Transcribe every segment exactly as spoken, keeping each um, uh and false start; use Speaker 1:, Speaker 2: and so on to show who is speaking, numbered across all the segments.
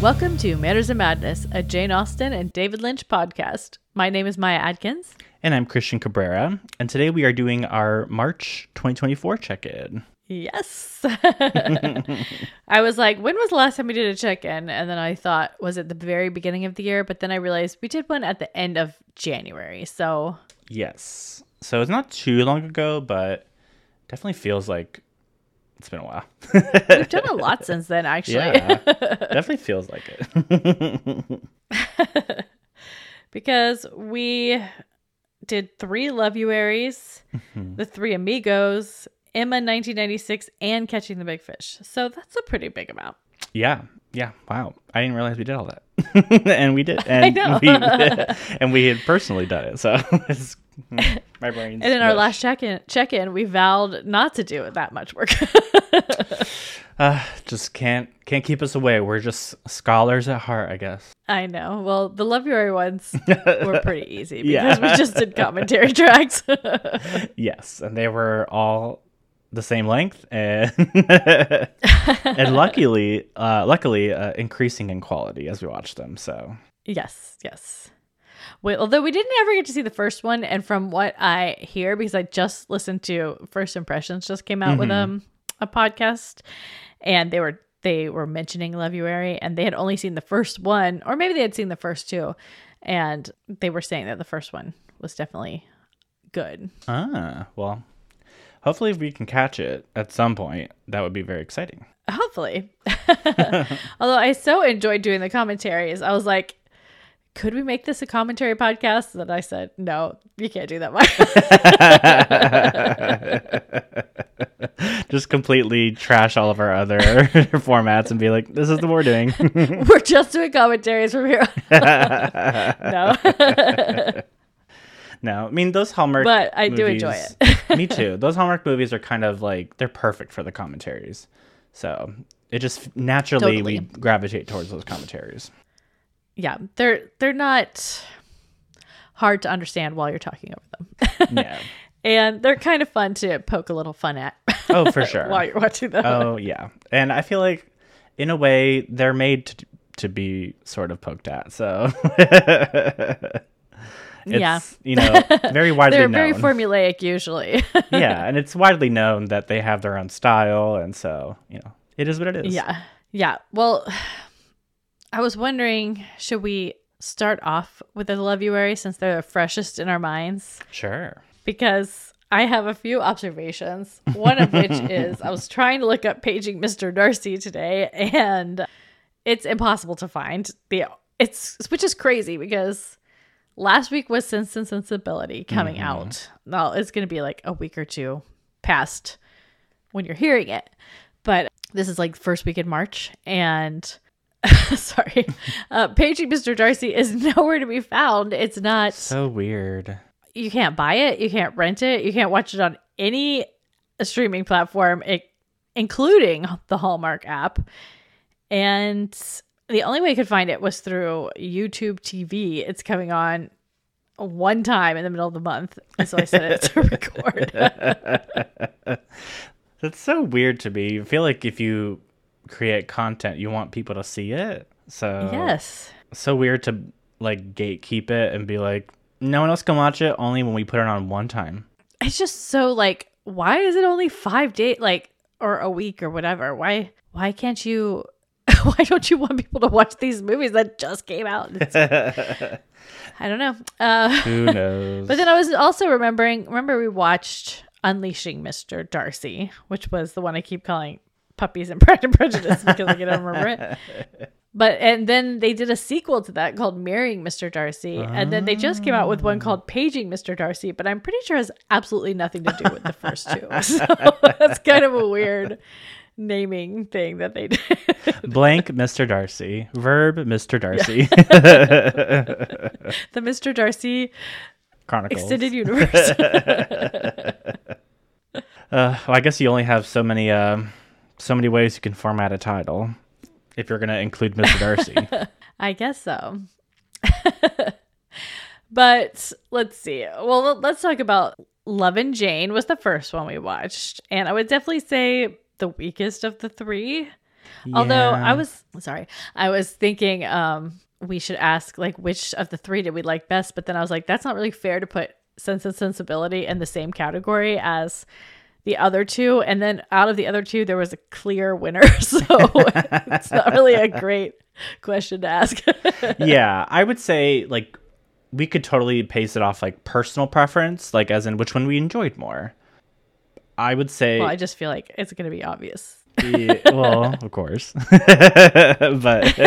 Speaker 1: Welcome to Manners and Madness, a Jane Austen and David Lynch podcast. My name is Maya Adkins.
Speaker 2: And I'm Christian Cabrera. And today we are doing our March twenty twenty-four check-in.
Speaker 1: Yes. I was like, when was the last time we did a check-in? And then I thought, was it the very beginning of the year? But then I realized we did one at the end of January. So
Speaker 2: yes. So it's not too long ago, but definitely feels like it's been a while.
Speaker 1: We've done a lot since then, actually.
Speaker 2: Yeah, definitely feels like
Speaker 1: it. Because we did three Lovuaries, mm-hmm. the Three Amigos, Emma nineteen ninety-six, and Catching the Big Fish. So that's a pretty big amount.
Speaker 2: Yeah. Yeah. Wow. I didn't realize we did all that. And we did. And
Speaker 1: I know.
Speaker 2: we, and we had personally done it. So it's, my brain's
Speaker 1: And in our
Speaker 2: mush.
Speaker 1: last check-in, check-in, we vowed not to do that much work.
Speaker 2: uh, just can't can't keep us away. We're just scholars at heart, I guess.
Speaker 1: I know. Well, the Lovuary ones were pretty easy because
Speaker 2: Yeah.
Speaker 1: we just did commentary tracks.
Speaker 2: Yes, and they were all the same length, and and luckily, uh, luckily, uh, increasing in quality as we watched them. So
Speaker 1: yes, yes. Wait, although we didn't ever get to see the first one, and from what I hear, because I just listened to First Impressions, just came out mm-hmm. with um, a podcast, and they were they were mentioning Lovuary, and they had only seen the first one, or maybe they had seen the first two, and they were saying that the first one was definitely good.
Speaker 2: Ah, well, hopefully we can catch it at some point. That would be very exciting.
Speaker 1: Hopefully. Although I so enjoyed doing the commentaries, I was like, could we make this a commentary podcast? And then I said, no, you can't do that.
Speaker 2: Just completely trash all of our other formats and be like, this is what we're doing.
Speaker 1: We're just doing commentaries from here on. No.
Speaker 2: No, I mean, those Hallmark
Speaker 1: But I
Speaker 2: movies,
Speaker 1: do enjoy it.
Speaker 2: Me too. Those Hallmark movies are kind of like, they're perfect for the commentaries. So it just naturally,
Speaker 1: Totally.
Speaker 2: we gravitate towards those commentaries.
Speaker 1: Yeah, they're they're not hard to understand while you're talking over them.
Speaker 2: Yeah.
Speaker 1: And they're kind of fun to poke a little fun at.
Speaker 2: Oh, for sure.
Speaker 1: While you're watching them.
Speaker 2: Oh, yeah. And I feel like, in a way, they're made to, to be sort of poked at. So, it's,
Speaker 1: yeah.
Speaker 2: you know, very widely
Speaker 1: they're
Speaker 2: known.
Speaker 1: very formulaic usually.
Speaker 2: Yeah, and it's widely known that they have their own style. And so, you know, it is what it is.
Speaker 1: Yeah. Yeah. Well, I was wondering, should we start off with the Lovuary since they're the freshest in our minds?
Speaker 2: Sure.
Speaker 1: Because I have a few observations. One of which is I was trying to look up Paging Mister Darcy today, and it's impossible to find. The it's which is crazy because last week was Sense and Sensibility coming mm-hmm. out. Now it's going to be like a week or two past when you're hearing it, but this is like first week in March, and sorry, uh, Paging Mister Darcy is nowhere to be found. It's not
Speaker 2: so weird. You
Speaker 1: can't buy it. You can't rent it. You can't watch it on any streaming platform, it, including the Hallmark app. And the only way I could find it was through YouTube T V. It's coming on one time in the middle of the month. And so I set it to record.
Speaker 2: That's so weird to me. I feel like if you create content, you want people to see it. So
Speaker 1: yes.
Speaker 2: So weird to like gatekeep it and be like, no one else can watch it, only when we put it on one time.
Speaker 1: It's just so like, why is it only five days, like, or a week or whatever? Why, why can't you, why don't you want people to watch these movies that just came out? I don't know. Uh,
Speaker 2: Who knows?
Speaker 1: But then I was also remembering, remember we watched Unleashing Mister Darcy, which was the one I keep calling Puppies and Pride and Prejudice because I can't remember it. But, and then they did a sequel to that called Marrying Mister Darcy. Oh. And then they just came out with one called Paging Mister Darcy, but I'm pretty sure it has absolutely nothing to do with the first two. So that's kind of a weird naming thing that they did.
Speaker 2: Blank Mister Darcy. Verb Mister Darcy.
Speaker 1: Yeah. The Mister Darcy
Speaker 2: Chronicles.
Speaker 1: Extended Universe.
Speaker 2: uh, well, I guess you only have so many, uh, so many ways you can format a title. If you're going to include Mister Darcy.
Speaker 1: I guess so. But let's see. Well, let's talk about Love and Jane was the first one we watched. And I would definitely say the weakest of the three. Although
Speaker 2: Yeah.
Speaker 1: I was sorry, I was thinking um we should ask like which of the three did we like best, but then I was like, that's not really fair to put Sense and Sensibility in the same category as the other two, and then out of the other two there was a clear winner. So it's not really a great question to ask.
Speaker 2: Yeah, I would say like we could totally pace it off like personal preference, like as in which one we enjoyed more. I would say
Speaker 1: Well, I just feel like it's going to be obvious.
Speaker 2: yeah, well, of course. but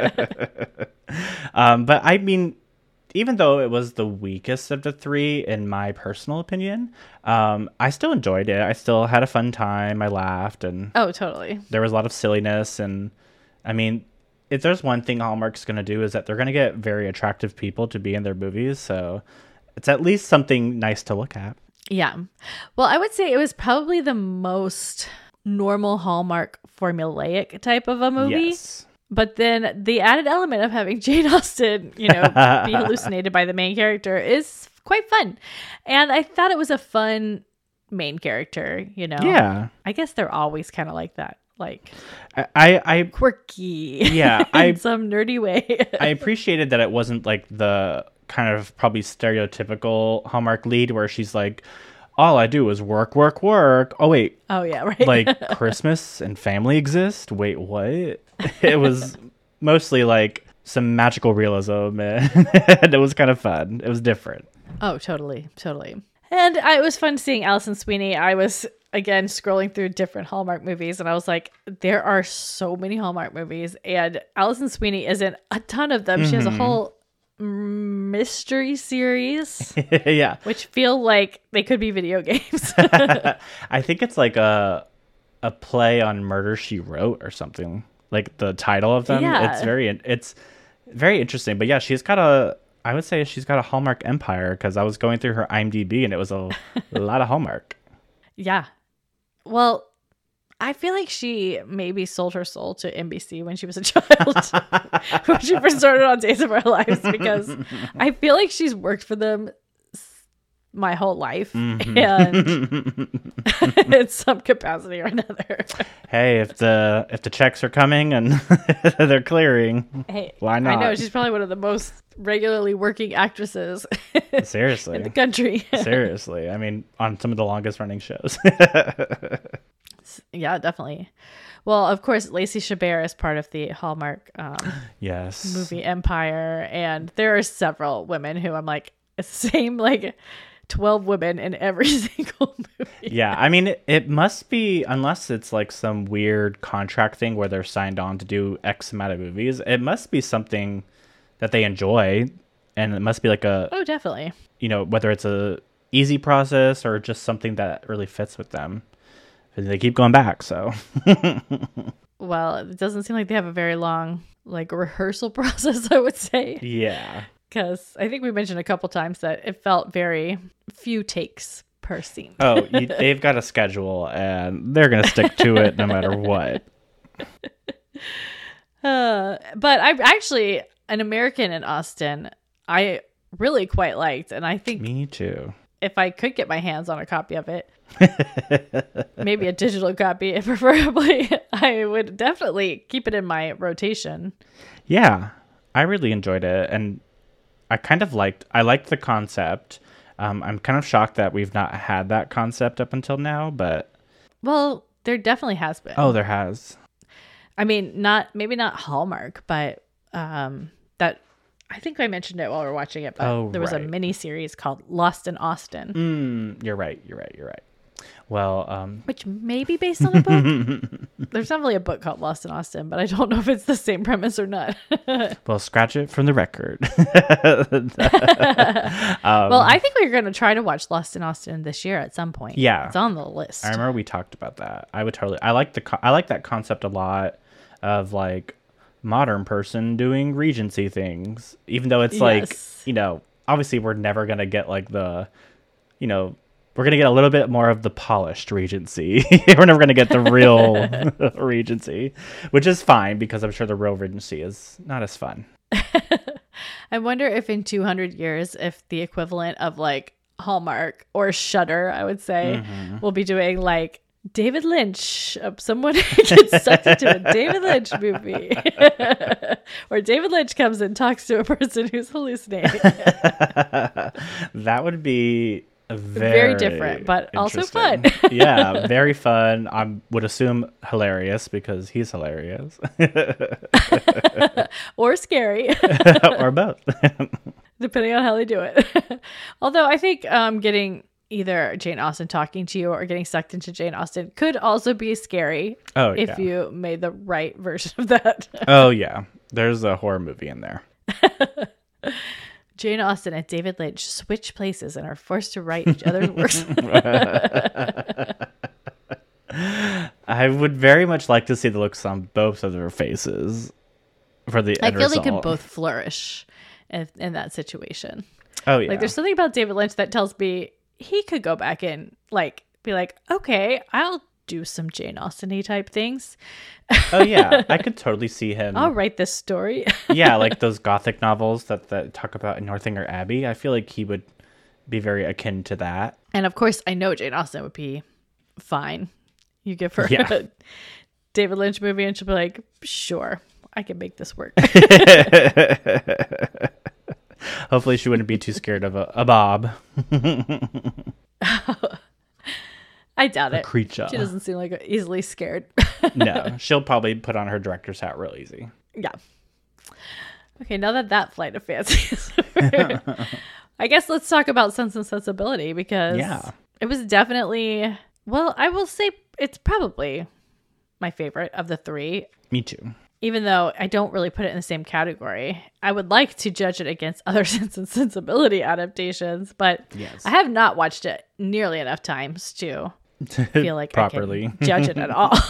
Speaker 2: um but I mean, even though it was the weakest of the three in my personal opinion, um I still enjoyed it. I still had a fun time. I laughed, and
Speaker 1: Oh, totally.
Speaker 2: there was a lot of silliness. And I mean, if there's one thing Hallmark's going to do is that they're going to get very attractive people to be in their movies, so it's at least something nice to look at.
Speaker 1: Yeah. Well, I would say it was probably the most normal Hallmark formulaic type of a movie.
Speaker 2: Yes.
Speaker 1: But then the added element of having Jane Austen, you know, be hallucinated by the main character is quite fun. And I thought it was a fun main character, you know.
Speaker 2: Yeah.
Speaker 1: I guess they're always kind of like that. Like
Speaker 2: I I, I
Speaker 1: quirky.
Speaker 2: Yeah,
Speaker 1: in
Speaker 2: I-
Speaker 1: some nerdy way.
Speaker 2: I appreciated that it wasn't like the kind of probably stereotypical Hallmark lead where she's like, all I do is work, work, work. Oh, wait,
Speaker 1: Oh yeah, right.
Speaker 2: like Christmas and family exist? Wait, what? It was mostly like some magical realism, and it was kind of fun. It was different.
Speaker 1: Oh, totally, totally. And I, it was fun seeing Alison Sweeney. I was, again, scrolling through different Hallmark movies, and I was like, there are so many Hallmark movies, and Alison Sweeney is in a ton of them. Mm-hmm. She has a whole mystery series,
Speaker 2: Yeah.
Speaker 1: which feel like they could be video games.
Speaker 2: I think it's like a a play on Murder, She Wrote or something. Like the title of them.
Speaker 1: Yeah.
Speaker 2: It's very it's very interesting. But yeah, she's got a I would say she's got a Hallmark empire, because I was going through her IMDb and it was a, a lot of Hallmark.
Speaker 1: Yeah. Well, I feel like she maybe sold her soul to N B C when she was a child, when she first started on Days of Our Lives, because I feel like she's worked for them my whole life,
Speaker 2: Mm-hmm.
Speaker 1: and in some capacity or another.
Speaker 2: Hey, if the if the checks are coming and they're clearing,
Speaker 1: Hey,
Speaker 2: why not?
Speaker 1: I know she's probably one of the most regularly working actresses
Speaker 2: Seriously.
Speaker 1: in the country.
Speaker 2: Seriously. I mean, on some of the longest running shows.
Speaker 1: Yeah, definitely. Well, of course, Lacey Chabert is part of the Hallmark um,
Speaker 2: Yes.
Speaker 1: movie empire, and there are several women who I'm like, it's the same like twelve women in every single movie.
Speaker 2: Yeah, I mean, it, it must be, unless it's like some weird contract thing where they're signed on to do X amount of movies, it must be something that they enjoy, and it must be like a,
Speaker 1: Oh, definitely.
Speaker 2: you know, whether it's a easy process or just something that really fits with them. And they keep going back, so.
Speaker 1: Well, it doesn't seem like they have a very long like rehearsal process, I would say,
Speaker 2: Yeah.
Speaker 1: because I think we mentioned a couple times that it felt very few takes per scene.
Speaker 2: Oh, you, they've got a schedule, and they're going to stick to it no matter what.
Speaker 1: Uh, but I actually, An American in Austin, I really quite liked, and I think
Speaker 2: Me too.
Speaker 1: if I could get my hands on a copy of it, maybe a digital copy preferably, I would definitely keep it in my rotation.
Speaker 2: Yeah, I really enjoyed it, and I kind of liked, I liked the concept. Um, I'm kind of shocked that we've not had that concept up until now, but
Speaker 1: Well, there definitely has been.
Speaker 2: oh, there has.
Speaker 1: I mean, not maybe not Hallmark, but um, that I think I mentioned it while we were watching it. But
Speaker 2: Oh,
Speaker 1: there was a
Speaker 2: right.
Speaker 1: mini series called Lost in Austin,
Speaker 2: Mm, you're right, you're right, you're right. Well, um,
Speaker 1: which may be based on a book. There's definitely a book called Lost in Austin, but I don't know if it's the same premise or not.
Speaker 2: well, scratch it from the record.
Speaker 1: Well, I think we're going to try to watch Lost in Austin this year at some point.
Speaker 2: Yeah.
Speaker 1: It's on the list.
Speaker 2: I remember we talked about that. I would totally. I like the. co- I like that concept a lot, of like modern person doing Regency things. Even though it's like,
Speaker 1: Yes.
Speaker 2: you know, obviously we're never gonna get like the, you know, we're gonna get a little bit more of the polished Regency. We're never gonna get the real Regency, which is fine because I'm sure the real Regency is not as fun.
Speaker 1: I wonder if in two hundred years, if the equivalent of like Hallmark or Shudder, I would say,
Speaker 2: Mm-hmm.
Speaker 1: will be doing like David Lynch. Uh, someone gets sucked into a David Lynch movie. Where David Lynch comes and talks to a person who's hallucinating.
Speaker 2: That would be very,
Speaker 1: very different, but also fun.
Speaker 2: Yeah, very fun. I would assume hilarious because he's hilarious.
Speaker 1: Or scary.
Speaker 2: Or both.
Speaker 1: Depending on how they do it. Although I think um, getting either Jane Austen talking to you or getting sucked into Jane Austen could also be scary.
Speaker 2: Oh,
Speaker 1: if
Speaker 2: yeah.
Speaker 1: you made the right version of that.
Speaker 2: Oh, yeah. There's a horror movie in there.
Speaker 1: Jane Austen and David Lynch switch places and are forced to write each other's works.
Speaker 2: I would very much like to see the looks on both of their faces for the
Speaker 1: I
Speaker 2: end
Speaker 1: feel
Speaker 2: result.
Speaker 1: they could both flourish in, in that situation.
Speaker 2: Oh, yeah.
Speaker 1: Like, there's something about David Lynch that tells me he could go back and, like, be like, okay, I'll do some Jane Austen-y type things.
Speaker 2: Oh, yeah. I could totally see him.
Speaker 1: I'll write this story.
Speaker 2: Yeah, like those gothic novels that, that talk about in Northanger Abbey. I feel like he would be very akin to that.
Speaker 1: And, of course, I know Jane Austen would be fine. You give her
Speaker 2: Yeah.
Speaker 1: a David Lynch movie and she'll be like, sure, I can make this work.
Speaker 2: Hopefully she wouldn't be too scared of a, a Bob.
Speaker 1: I doubt it.
Speaker 2: Creature.
Speaker 1: She doesn't seem like easily scared.
Speaker 2: No, she'll probably put on her director's hat real easy.
Speaker 1: Yeah. Okay, now that that flight of fancy is over, I guess let's talk about Sense and Sensibility because
Speaker 2: Yeah.
Speaker 1: it was definitely, well, I will say it's probably my favorite of the three.
Speaker 2: Me too.
Speaker 1: Even though I don't really put it in the same category. I would like to judge it against other Sense and Sensibility adaptations, but
Speaker 2: Yes.
Speaker 1: I have not watched it nearly enough times to feel like
Speaker 2: properly
Speaker 1: I can judge it at all.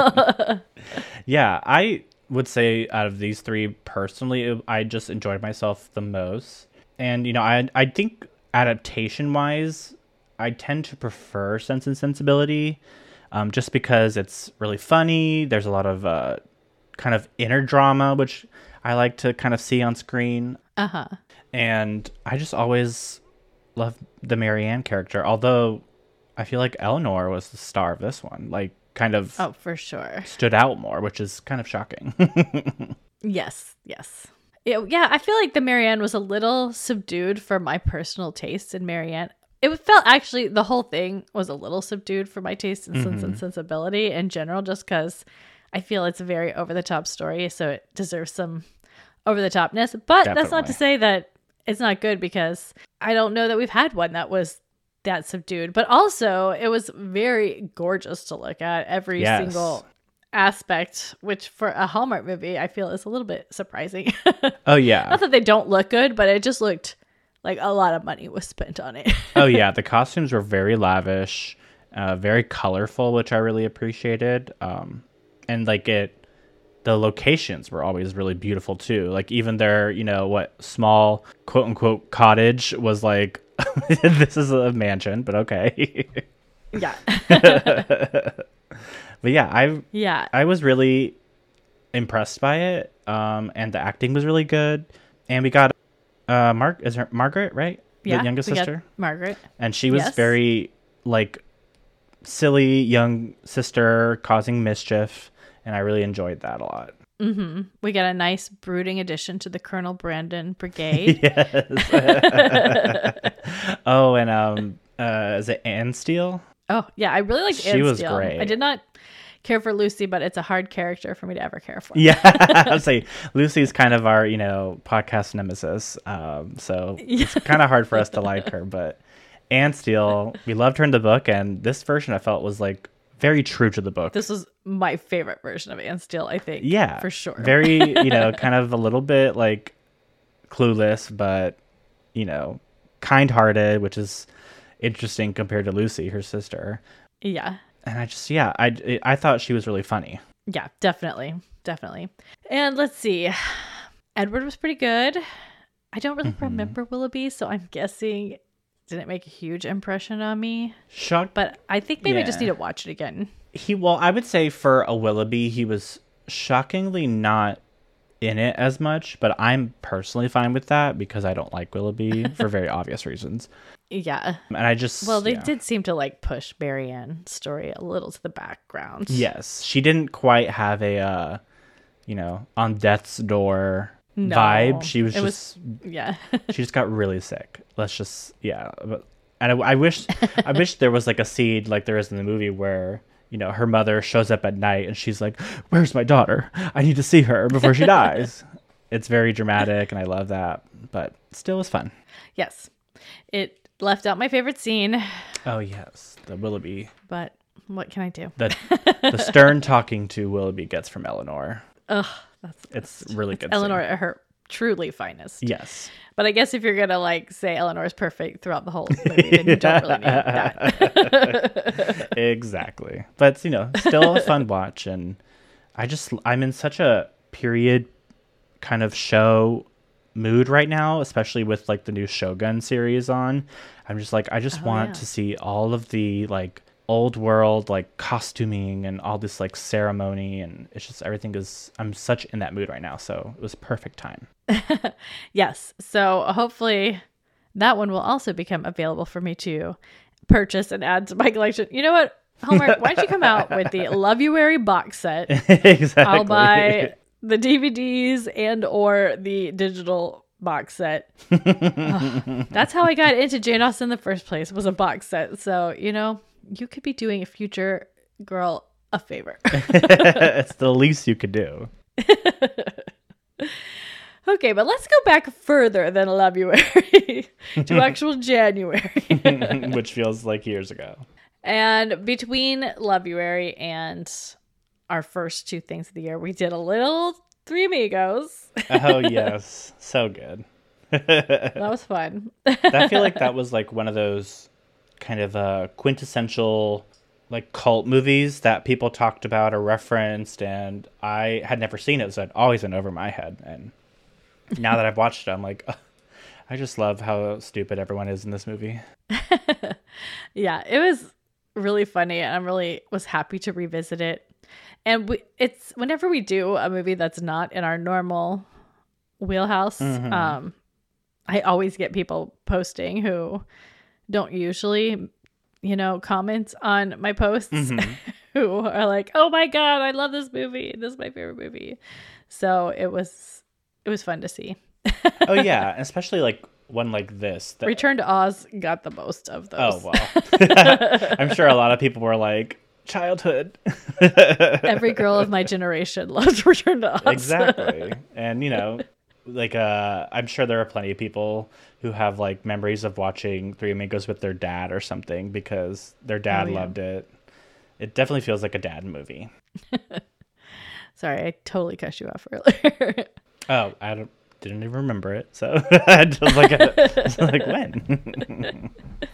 Speaker 2: Yeah, I would say out of these three, personally, I just enjoyed myself the most. And, you know, I I think adaptation-wise, I tend to prefer Sense and Sensibility um, just because it's really funny. There's a lot of uh, kind of inner drama, which I like to kind of see on screen.
Speaker 1: Uh-huh.
Speaker 2: And I just always love the Marianne character, although I feel like Eleanor was the star of this one. Like, kind of
Speaker 1: Oh, for sure.
Speaker 2: stood out more, which is kind of shocking.
Speaker 1: Yes, yes. Yeah, yeah, I feel like the Marianne was a little subdued for my personal taste in Marianne. It felt actually, the whole thing was a little subdued for my taste in Sense and Sensibility in general, just because I feel it's a very over-the-top story, so it deserves some over-the-topness. But that's not to
Speaker 2: Definitely.
Speaker 1: say that it's not good, because I don't know that we've had one that was that subdued. But also, it was very gorgeous to look at, every
Speaker 2: Yes.
Speaker 1: single aspect, which for a Hallmark movie I feel is a little bit surprising.
Speaker 2: Oh, yeah.
Speaker 1: Not that they don't look good, but it just looked like a lot of money was spent on it.
Speaker 2: Oh, yeah. The costumes were very lavish, uh, very colorful, which I really appreciated. Um, and, like, it, the locations were always really beautiful, too. Like, even their, you know, what, small, quote-unquote, cottage was like, this is a mansion, but okay.
Speaker 1: Yeah.
Speaker 2: But, yeah, I
Speaker 1: Yeah.
Speaker 2: I was really impressed by it, um, and the acting was really good. And we got uh, Mark is her Margaret, right?
Speaker 1: Yeah.
Speaker 2: The youngest
Speaker 1: we got
Speaker 2: sister,
Speaker 1: Margaret.
Speaker 2: and she was
Speaker 1: Yes.
Speaker 2: very like silly young sister causing mischief, and I really enjoyed that a lot.
Speaker 1: Mm-hmm. We got a nice brooding addition to the Colonel Brandon Brigade.
Speaker 2: Yes. Oh, and um, uh, is it Anne Steele?
Speaker 1: Oh, yeah. I really liked
Speaker 2: She
Speaker 1: Anne
Speaker 2: was
Speaker 1: Steele.
Speaker 2: great.
Speaker 1: I did not care for Lucy, but it's a hard character for me to ever care for.
Speaker 2: Yeah, I'd say Lucy's kind of our, you know, podcast nemesis. Um, so it's kind of hard for us to like her, but Anne Steele, we loved her in the book, and this version I felt was like very true to the book.
Speaker 1: This was my favorite version of Anne Steele, I think.
Speaker 2: Yeah,
Speaker 1: For sure.
Speaker 2: Very, you know, kind of a little bit like clueless, but you know, kind-hearted, which is interesting compared to Lucy, her sister.
Speaker 1: Yeah.
Speaker 2: And I just, yeah, I, I thought she was really funny.
Speaker 1: Yeah, definitely. Definitely. And let's see. Edward was pretty good. I don't really
Speaker 2: Mm-hmm.
Speaker 1: remember Willoughby, so I'm guessing it didn't make a huge impression on me.
Speaker 2: Shocked,
Speaker 1: But I think maybe I just
Speaker 2: Yeah.
Speaker 1: need to watch it again.
Speaker 2: he, well, I would say for a Willoughby, he was shockingly not in it as much, but I'm personally fine with that because I don't like Willoughby for very obvious reasons.
Speaker 1: Yeah.
Speaker 2: And I just
Speaker 1: Well, they
Speaker 2: yeah.
Speaker 1: did seem to like push Marianne's story a little to the background.
Speaker 2: Yes, she didn't quite have a, uh, you know, on death's door
Speaker 1: No,
Speaker 2: vibe. She was
Speaker 1: it
Speaker 2: just,
Speaker 1: was, yeah.
Speaker 2: she just got really sick. Let's just, yeah. But, and I, I wish, I wish there was like a seed like there is in the movie where, you know, her mother shows up at night and she's like, "Where's my daughter? I need to see her before she dies." It's very dramatic, and I love that. But still, was fun.
Speaker 1: Yes, it left out my favorite scene.
Speaker 2: Oh yes, the Willoughby.
Speaker 1: But what can I do?
Speaker 2: The the stern talking to Willoughby gets from Eleanor.
Speaker 1: Ugh, that's
Speaker 2: It's really good.
Speaker 1: Eleanor
Speaker 2: scene.
Speaker 1: at her truly finest.
Speaker 2: Yes.
Speaker 1: But I guess if you're gonna like say Eleanor's perfect throughout the whole movie, then you don't really need that.
Speaker 2: Exactly. But you know, still a fun watch, and I just I'm in such a period kind of show mood right now, especially with like the new Shogun series on. I'm just like I just
Speaker 1: Oh,
Speaker 2: want
Speaker 1: yeah.
Speaker 2: to see all of the like old world like costuming and all this like ceremony, and it's just everything is I'm such in that mood right now, so it was perfect time.
Speaker 1: Yes. So hopefully that one will also become available for me to purchase and add to my collection. You know what, Hallmark, why don't you come out with the Lovuary box set?
Speaker 2: Exactly.
Speaker 1: I'll buy the D V Ds and or the digital box set. Ugh. That's how I got into Jane Austen in the first place, was a box set. So, you know, you could be doing a future girl a favor.
Speaker 2: It's the least you could do.
Speaker 1: Okay, but let's go back further than Lovuary to actual January.
Speaker 2: Which feels like years ago.
Speaker 1: And between Lovuary and our first two things of the year, we did a little Three Amigos.
Speaker 2: Oh yes, so good.
Speaker 1: That was fun.
Speaker 2: I feel like that was like one of those kind of uh, quintessential like cult movies that people talked about or referenced, and I had never seen it, so it always went over my head. And now that I've watched it, I'm like, oh, I just love how stupid everyone is in this movie.
Speaker 1: Yeah, it was really funny, and I'm really was happy to revisit it. And we, it's whenever we do a movie that's not in our normal wheelhouse,
Speaker 2: Mhm.
Speaker 1: um, I always get people posting who don't usually, you know, comment on my posts
Speaker 2: Mhm.
Speaker 1: who are like, "Oh my God, I love this movie. This is my favorite movie." So it was it was fun to see.
Speaker 2: Oh yeah, especially like one like this. That,
Speaker 1: Return to Oz got the most of those.
Speaker 2: oh well, I'm sure a lot of people were like, childhood.
Speaker 1: Every girl of my generation loves Return to Oz.
Speaker 2: Exactly. And you know, like uh I'm sure there are plenty of people who have like memories of watching Three Amigos with their dad or something because their dad
Speaker 1: Oh, yeah.
Speaker 2: loved it. It definitely feels like a dad movie.
Speaker 1: Sorry, I totally cut you off earlier.
Speaker 2: Oh, I don't didn't even remember it. So I was like, I was like when?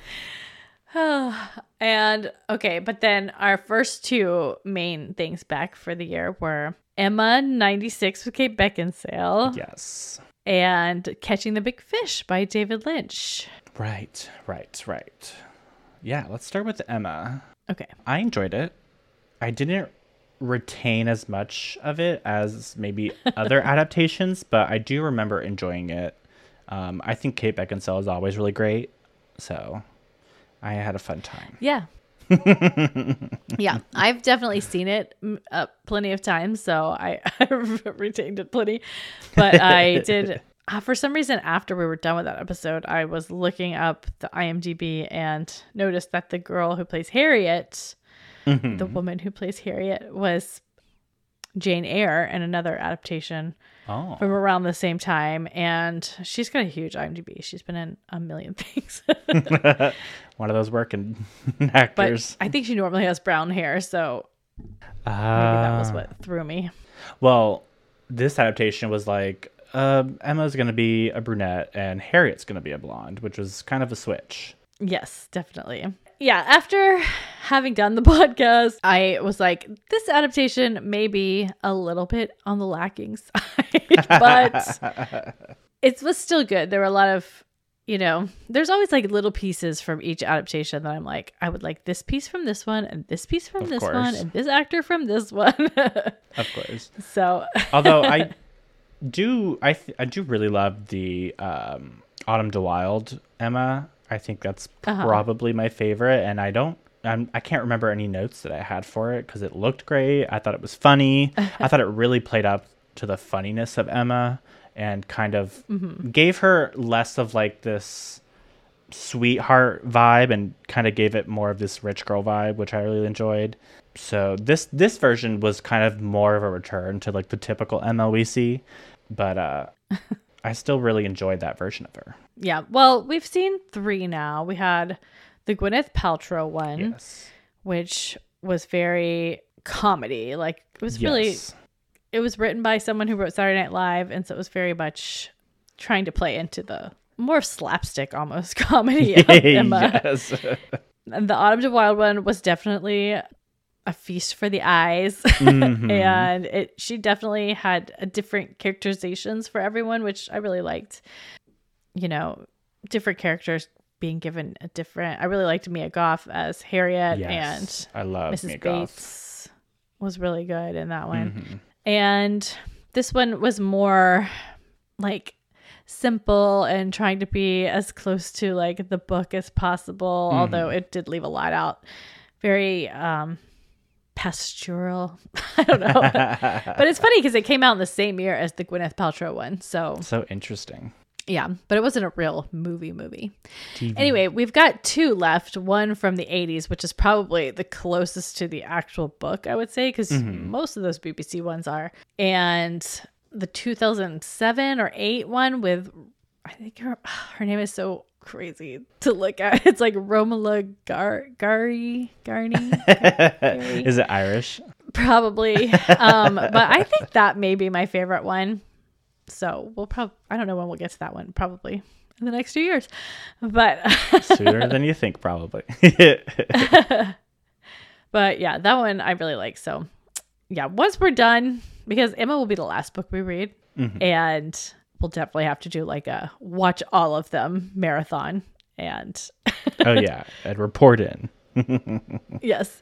Speaker 1: And okay, but then our first two main things back for the year were Emma ninety-six with Kate Beckinsale
Speaker 2: Yes.
Speaker 1: and Catching the Big Fish by David Lynch.
Speaker 2: Right, right, right. Yeah, let's start with Emma.
Speaker 1: Okay.
Speaker 2: I enjoyed it. I didn't retain as much of it as maybe other adaptations, but I do remember enjoying it. Um, I think Kate Beckinsale is always really great, so I had a fun time.
Speaker 1: Yeah. Yeah, I've definitely seen it mm, uh, plenty of times, so I, I retained it plenty. But I did, uh, for some reason, after we were done with that episode, I was looking up the I M D B and noticed that the girl who plays Harriet,
Speaker 2: Mhm.
Speaker 1: the woman who plays Harriet, was Jane Eyre in another adaptation
Speaker 2: Oh,
Speaker 1: from around the same time. And she's got a huge I M D B. She's been in a million things.
Speaker 2: one of those working
Speaker 1: But
Speaker 2: actors.
Speaker 1: I think she normally has brown hair, so
Speaker 2: Uh,
Speaker 1: maybe that was what threw me.
Speaker 2: Well, this adaptation was like um, Emma's going to be a brunette and Harriet's going to be a blonde, which was kind of a switch.
Speaker 1: Yes, definitely. Yeah, after having done the podcast, I was like, this adaptation may be a little bit on the lacking side, but it was still good. There were a lot of, you know, there's always like little pieces from each adaptation that I'm like, I would like this piece from this one and this piece from
Speaker 2: Of
Speaker 1: this
Speaker 2: course.
Speaker 1: one and this actor from this one.
Speaker 2: Of course.
Speaker 1: So,
Speaker 2: Although I do I th- I do really love the um, Autumn de Wilde Emma. I think that's
Speaker 1: Uh-huh.
Speaker 2: probably my favorite, and I don't I'm, I can't remember any notes that I had for it because it looked great. I thought it was funny. I thought it really played up to the funniness of Emma and kind of
Speaker 1: Mm-hmm.
Speaker 2: gave her less of like this sweetheart vibe and kind of gave it more of this rich girl vibe, which I really enjoyed. So this this version was kind of more of a return to like the typical Emma we see, but uh, I still really enjoyed that version of her.
Speaker 1: Yeah. Well, we've seen three now. We had the Gwyneth Paltrow one,
Speaker 2: Yes.
Speaker 1: which was very comedy. Like it was really,
Speaker 2: Yes.
Speaker 1: it was written by someone who wrote Saturday Night Live, and so it was very much trying to play into the more slapstick almost comedy of Emma.
Speaker 2: Yes.
Speaker 1: And the Autumn de Wilde one was definitely a feast for the eyes.
Speaker 2: Mhm.
Speaker 1: And it she definitely had a different characterizations for everyone, which I really liked. You know, different characters being given a different. I really liked Mia Goth as Harriet,
Speaker 2: Yes. I love
Speaker 1: and Missus
Speaker 2: Mia Goth.
Speaker 1: Bates was really good in that one.
Speaker 2: Mhm.
Speaker 1: And this one was more like simple and trying to be as close to like the book as possible,
Speaker 2: Mm-hmm.
Speaker 1: although it did leave a lot out. Very um pastoral. I don't know. But it's funny because it came out in the same year as the Gwyneth Paltrow one. So
Speaker 2: So interesting.
Speaker 1: yeah, but it wasn't a real movie movie.
Speaker 2: T V.
Speaker 1: Anyway, we've got two left. One from the eighties, which is probably the closest to the actual book, I would say, because
Speaker 2: Mm-hmm.
Speaker 1: most of those B B C ones are. And the two thousand seven or eight one with, I think her, her name is so crazy to look at. It's like Romola Gar Gary Garney,
Speaker 2: Is it Irish?
Speaker 1: probably. Um, but I think that may be my favorite one. So we'll probably, I don't know when we'll get to that one, probably in the next few years. But
Speaker 2: Sooner than you think, probably.
Speaker 1: but yeah, that one I really like. So yeah, once we're done, because Emma will be the last book we read,
Speaker 2: Mhm.
Speaker 1: and we'll definitely have to do like a watch all of them marathon. And
Speaker 2: Oh, yeah. And report in.
Speaker 1: yes.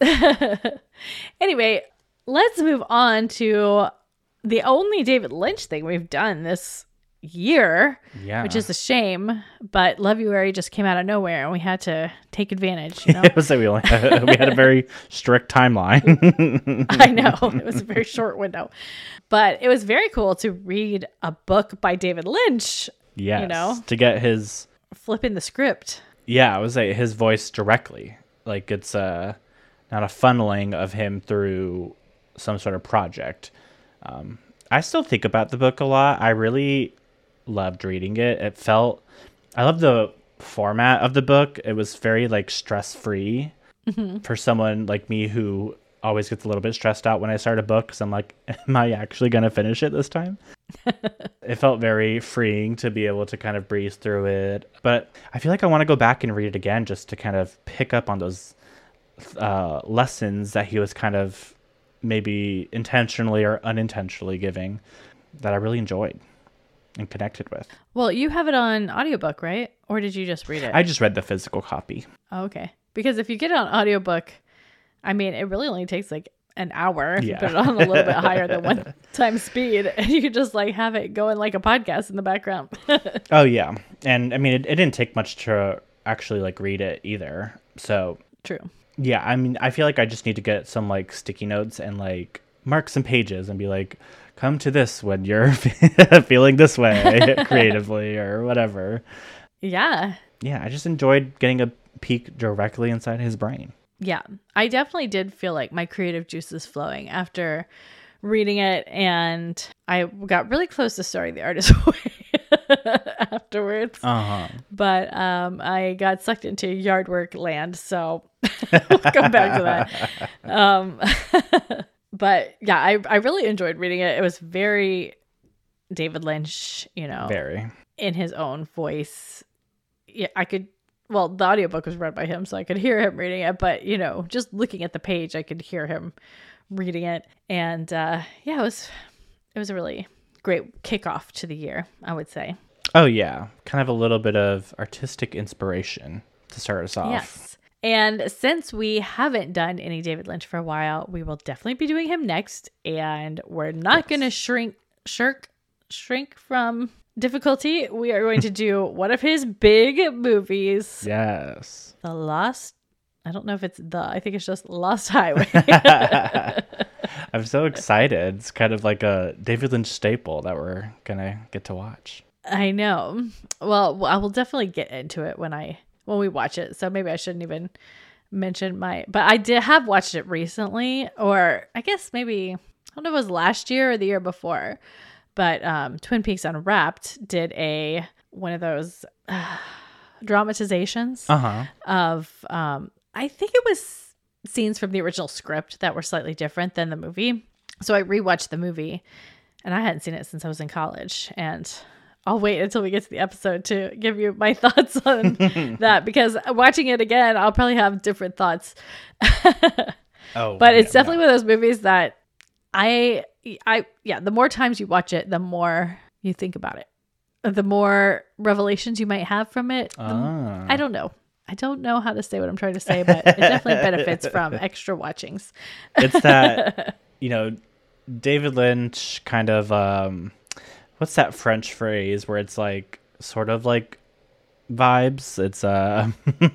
Speaker 1: Anyway, let's move on to the only David Lynch thing we've done this year,
Speaker 2: Yeah.
Speaker 1: which is a shame, but Levuary just came out of nowhere and we had to take advantage, you know?
Speaker 2: It was like we, only had, we had a very strict timeline.
Speaker 1: I know. It was a very short window. But it was very cool to read a book by David Lynch,
Speaker 2: Yes.
Speaker 1: You know?
Speaker 2: To get his,
Speaker 1: flipping the script.
Speaker 2: yeah, I was like his voice directly. Like it's uh, not a funneling of him through some sort of project. Um, I still think about the book a lot. I really loved reading it. It felt, I love the format of the book. It was very like stress free
Speaker 1: Mm-hmm.
Speaker 2: for someone like me who always gets a little bit stressed out when I start a book because I'm like, am I actually going to finish it this time? It felt very freeing to be able to kind of breeze through it. But I feel like I want to go back and read it again just to kind of pick up on those uh, lessons that he was kind of maybe intentionally or unintentionally giving that I really enjoyed and connected with.
Speaker 1: Well, you have it on audiobook, right? Or did you just read it?
Speaker 2: I just read the physical copy.
Speaker 1: Oh, okay. Because if you get it on audiobook, I mean, it really only takes like an hour if
Speaker 2: Yeah.
Speaker 1: you put it on a little bit higher than one time speed, and you could just like have it going like a podcast in the background.
Speaker 2: Oh, yeah. And I mean, it, it didn't take much to actually like read it either. So
Speaker 1: True.
Speaker 2: yeah, I mean, I feel like I just need to get some like sticky notes and like mark some pages and be like, come to this when you're feeling this way creatively or whatever.
Speaker 1: Yeah.
Speaker 2: Yeah, I just enjoyed getting a peek directly inside his brain.
Speaker 1: Yeah. I definitely did feel like my creative juices flowing after reading it, and I got really close to starting The Artist's Way afterwards.
Speaker 2: Uh-huh.
Speaker 1: But um, I got sucked into yard work land, so we'll come back to that. Um, but yeah, I, I really enjoyed reading it. It was very David Lynch, you know,
Speaker 2: Very.
Speaker 1: in his own voice. Yeah, I could, well, the audiobook was read by him, so I could hear him reading it, but, you know, just looking at the page, I could hear him reading it. And uh, yeah, it was, it was a really great kickoff to the year, I would say.
Speaker 2: Oh, yeah. Kind of a little bit of artistic inspiration to start us off.
Speaker 1: Yes. And since we haven't done any David Lynch for a while, we will definitely be doing him next. And we're not
Speaker 2: Yes.
Speaker 1: going to shrink, shirk, shrink from difficulty. We are going to do one of his big movies.
Speaker 2: Yes.
Speaker 1: The Lost. I don't know if it's the. I think it's just Lost Highway.
Speaker 2: I'm so excited. It's kind of like a David Lynch staple that we're going to get to watch.
Speaker 1: I know. Well, I will definitely get into it when I when we watch it. So maybe I shouldn't even mention my. But I did have watched it recently, or I guess maybe I don't know if it was last year or the year before. But um, Twin Peaks Unwrapped did a one of those uh, dramatizations
Speaker 2: Uh-huh.
Speaker 1: of um, I think it was scenes from the original script that were slightly different than the movie. So I rewatched the movie, and I hadn't seen it since I was in college, and I'll wait until we get to the episode to give you my thoughts on that, because watching it again, I'll probably have different thoughts.
Speaker 2: Oh,
Speaker 1: But it's
Speaker 2: yeah,
Speaker 1: definitely one of those movies that I, I, yeah, the more times you watch it, the more you think about it, the more revelations you might have from it. The,
Speaker 2: Ah.
Speaker 1: I don't know. I don't know how to say what I'm trying to say, but it definitely benefits from extra watchings.
Speaker 2: It's that, you know, David Lynch kind of, um, what's that French phrase where it's like, sort of like vibes? It's, uh,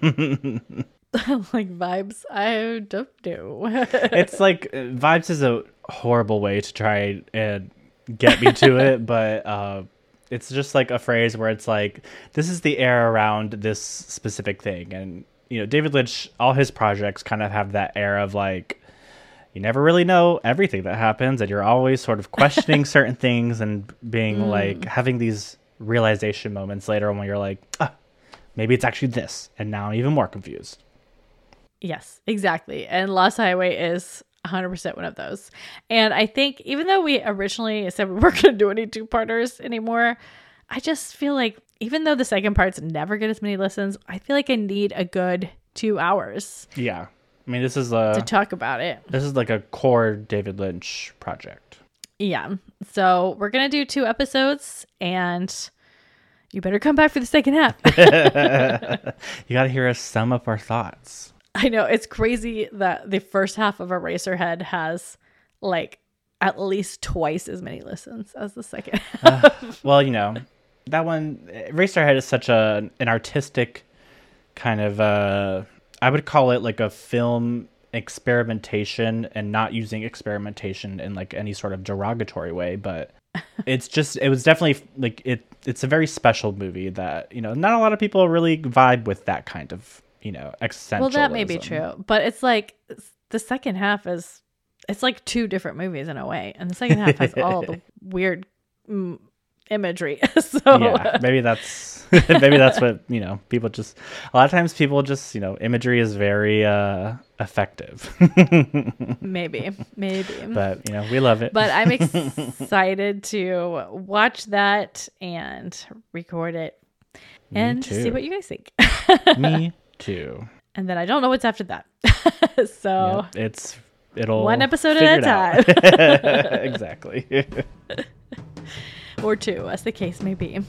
Speaker 1: Like vibes. I don't know.
Speaker 2: it's like, uh, vibes is a horrible way to try and get me to it, but, uh, it's just like a phrase where it's like, this is the air around this specific thing. And, you know, David Lynch, all his projects kind of have that air of like, you never really know everything that happens. And you're always sort of questioning certain things and being mm. like having these realization moments later on when you're like, ah, maybe it's actually this. And now I'm even more confused.
Speaker 1: Yes, exactly. And Lost Highway is one hundred percent one of those. And I think even though we originally said we weren't going to do any two-parters anymore, I just feel like even though the second parts never get as many listens, I feel like I need a good two hours.
Speaker 2: Yeah. I mean, this is a,
Speaker 1: to talk about it.
Speaker 2: This is like a core David Lynch project.
Speaker 1: Yeah. So we're going to do two episodes, and you better come back for the second half.
Speaker 2: You got to hear us sum up our thoughts.
Speaker 1: I know, it's crazy that the first half of Eraserhead has like at least twice as many listens as the second half.
Speaker 2: Uh, well, you know, that one, Eraserhead is such a an artistic kind of, uh, I would call it like a film experimentation, and not using experimentation in like any sort of derogatory way, but it's just, it was definitely like, it. it's a very special movie that, you know, not a lot of people really vibe with that kind of, you know, existentialism.
Speaker 1: Well, that may be true, but it's like the second half is, it's like two different movies in a way, and the second half has all the weird mm, imagery. So
Speaker 2: yeah, maybe that's maybe that's what, you know, people just, a lot of times people just, you know, imagery is very uh, effective.
Speaker 1: maybe, maybe.
Speaker 2: But you know, we love it.
Speaker 1: But I'm excited to watch that and record it, Me and
Speaker 2: too.
Speaker 1: see what you guys think.
Speaker 2: Me too.
Speaker 1: And then I don't know what's after that. So
Speaker 2: yep, it's it'll
Speaker 1: one episode at a time.
Speaker 2: Exactly.
Speaker 1: Or two, as the case may be.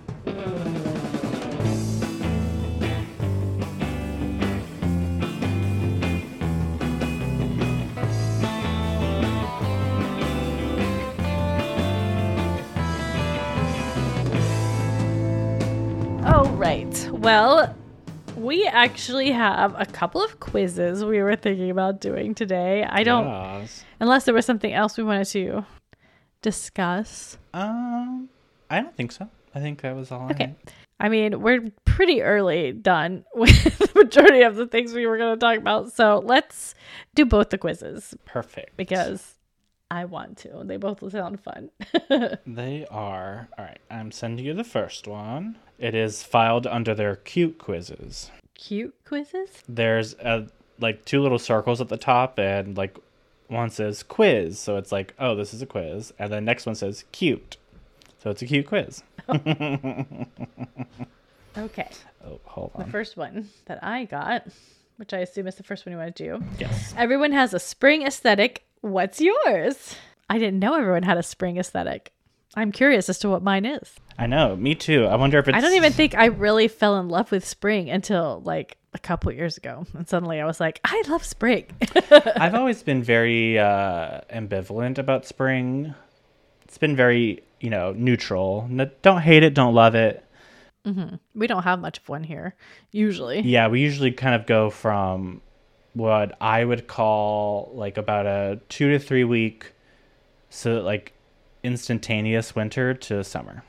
Speaker 1: Oh, right. Well, we actually have a couple of quizzes we were thinking about doing today. I don't,
Speaker 2: yes.
Speaker 1: Unless there was something else we wanted to discuss.
Speaker 2: Um, I don't think so. I think that was all.
Speaker 1: Okay.
Speaker 2: I, had.
Speaker 1: I mean, we're pretty early done with the majority of the things we were going to talk about. So let's do both the quizzes.
Speaker 2: Perfect.
Speaker 1: Because I want to. They both sound fun.
Speaker 2: They are. All right. I'm sending you the first one. It is filed under their cute quizzes.
Speaker 1: Cute quizzes?
Speaker 2: There's a, like two little circles at the top, and like one says quiz. So it's like, oh, this is a quiz. And the next one says cute. So it's a cute quiz.
Speaker 1: Okay.
Speaker 2: Oh, hold on.
Speaker 1: The first one that I got, which I assume is the first one you want to do.
Speaker 2: Yes.
Speaker 1: Everyone has a spring aesthetic. What's yours? I didn't know everyone had a spring aesthetic. I'm curious as to what mine is.
Speaker 2: I know. Me too. I wonder if it's...
Speaker 1: I don't even think I really fell in love with spring until like a couple years ago. And suddenly I was like, I love spring.
Speaker 2: I've always been very uh, ambivalent about spring. It's been very you know, neutral. N- don't hate it, don't love it.
Speaker 1: Mm-hmm. We don't have much of one here, usually.
Speaker 2: Yeah, we usually kind of go from what I would call like about a two to three week, so like instantaneous winter to summer.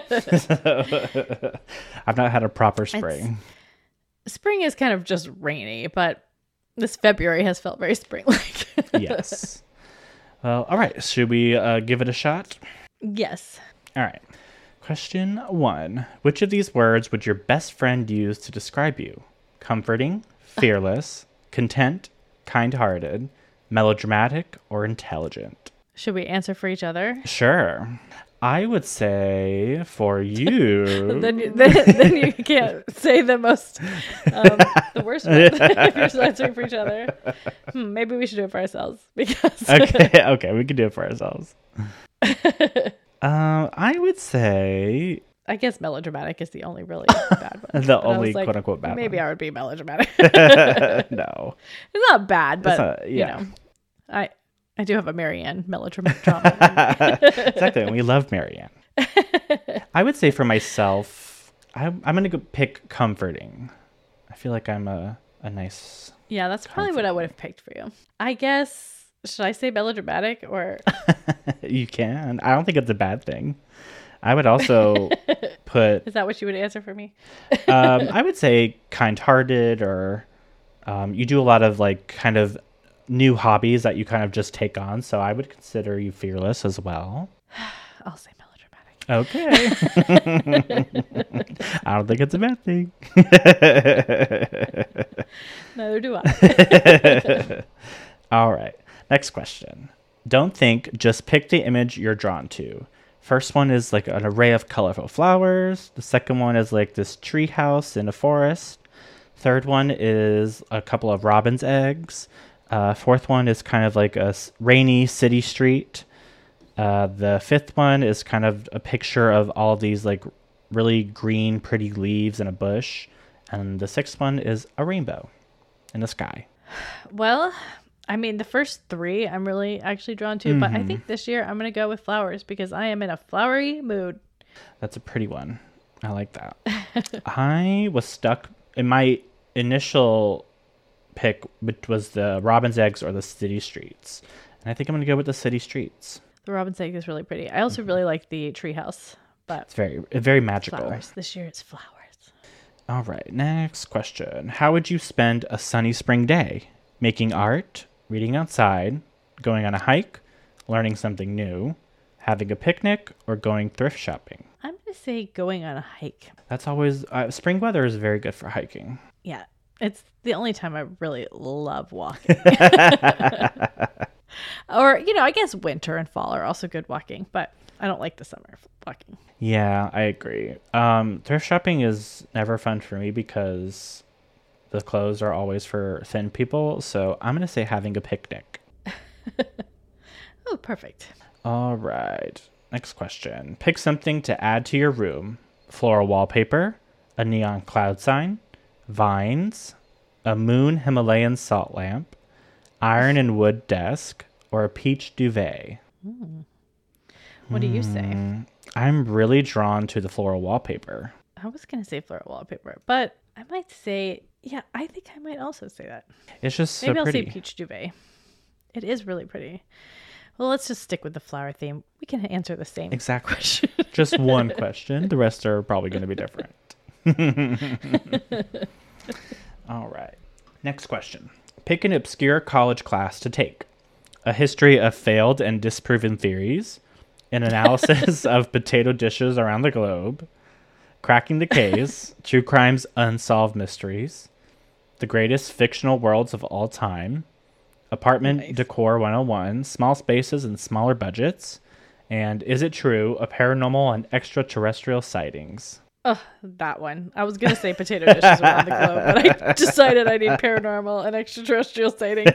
Speaker 2: I've not had a proper spring.
Speaker 1: It's, spring is kind of just rainy, but this February has felt very spring-like.
Speaker 2: Yes. Well, all right. Should we uh, give it a shot?
Speaker 1: Yes.
Speaker 2: All right. Question one. Which of these words would your best friend use to describe you? Comforting, fearless, content, kind-hearted, melodramatic, or intelligent?
Speaker 1: Should we answer for each other?
Speaker 2: Sure. I would say for you.
Speaker 1: then, you then, then you can't say the most, um, the worst one if you're still answering for each other. Hmm, maybe we should do it for ourselves because.
Speaker 2: okay, okay, we can do it for ourselves. um, I would say.
Speaker 1: I guess melodramatic is the only really bad one.
Speaker 2: the
Speaker 1: But
Speaker 2: only
Speaker 1: like,
Speaker 2: quote unquote bad
Speaker 1: maybe
Speaker 2: one.
Speaker 1: I would be melodramatic.
Speaker 2: No.
Speaker 1: It's not bad, but
Speaker 2: not- yeah.
Speaker 1: you know, I I do have a Marianne melodramatic trauma.
Speaker 2: Exactly. And we love Marianne. I would say for myself, I, I'm going to go pick comforting. I feel like I'm a, a nice.
Speaker 1: Yeah, that's probably what I would have picked for you. I guess, should I say melodramatic or?
Speaker 2: You can. I don't think it's a bad thing. I would also put.
Speaker 1: Is that what you would answer for me?
Speaker 2: um, I would say kind-hearted, or um, you do a lot of like kind of new hobbies that you kind of just take on. So I would consider you fearless as well.
Speaker 1: I'll say melodramatic.
Speaker 2: Okay. I don't think it's a bad thing.
Speaker 1: Neither do I.
Speaker 2: All right. Next question. Don't think, just pick the image you're drawn to. First one is like an array of colorful flowers. The second one is like this tree house in a forest. Third one is a couple of robin's eggs. Uh, fourth one is kind of like a s- rainy city street. Uh, the fifth one is kind of a picture of all of these like really green, pretty leaves in a bush. And the sixth one is a rainbow in the sky.
Speaker 1: Well, I mean, the first three I'm really actually drawn to, but I think this year I'm going to go with flowers because I am in a flowery mood.
Speaker 2: That's a pretty one. I like that. I was stuck in my initial pick, which was the robin's eggs or the city streets. And I think I'm going to go with the city streets.
Speaker 1: The robin's egg is really pretty. I also really like the treehouse, but
Speaker 2: It's very, very magical.
Speaker 1: flowers. This year it's flowers.
Speaker 2: All right, next question. How would you spend a sunny spring day? Making art, reading outside, going on a hike, learning something new, having a picnic, or going thrift shopping?
Speaker 1: I'm going to say going on a hike.
Speaker 2: That's always, uh, spring weather is very good for hiking.
Speaker 1: Yeah, it's the only time I really love walking. Or, you know, I guess winter and fall are also good walking, but I don't like the summer walking.
Speaker 2: Yeah, I agree. Um, thrift shopping is never fun for me because the clothes are always for thin people. So I'm going to say having a picnic.
Speaker 1: Oh, perfect.
Speaker 2: All right. Next question. Pick something to add to your room. Floral wallpaper, a neon cloud sign, vines, a moon Himalayan salt lamp, iron and wood desk, or a peach duvet.
Speaker 1: What do you say?
Speaker 2: Mm, I'm really drawn to the floral wallpaper.
Speaker 1: I was going to say floral wallpaper, but I might say, yeah, I think I might also say that.
Speaker 2: It's just so
Speaker 1: Maybe I'll
Speaker 2: pretty.
Speaker 1: say peach duvet. It is really pretty. Well, let's just stick with the flower theme. We can answer the same
Speaker 2: Exactly.
Speaker 1: question.
Speaker 2: Just one question. The rest are probably going to be different. All right. Next question. Pick an obscure college class to take. A history of failed and disproven theories. An analysis of potato dishes around the globe. Cracking the case. True crime's unsolved mysteries. The greatest fictional worlds of all time. Apartment
Speaker 1: Nice.
Speaker 2: Decor one oh one. Small spaces and smaller budgets. And Is It True? A Paranormal and Extraterrestrial Sightings.
Speaker 1: Oh, that one. I was going to say potato dishes around the globe, but I decided I need paranormal and extraterrestrial sightings.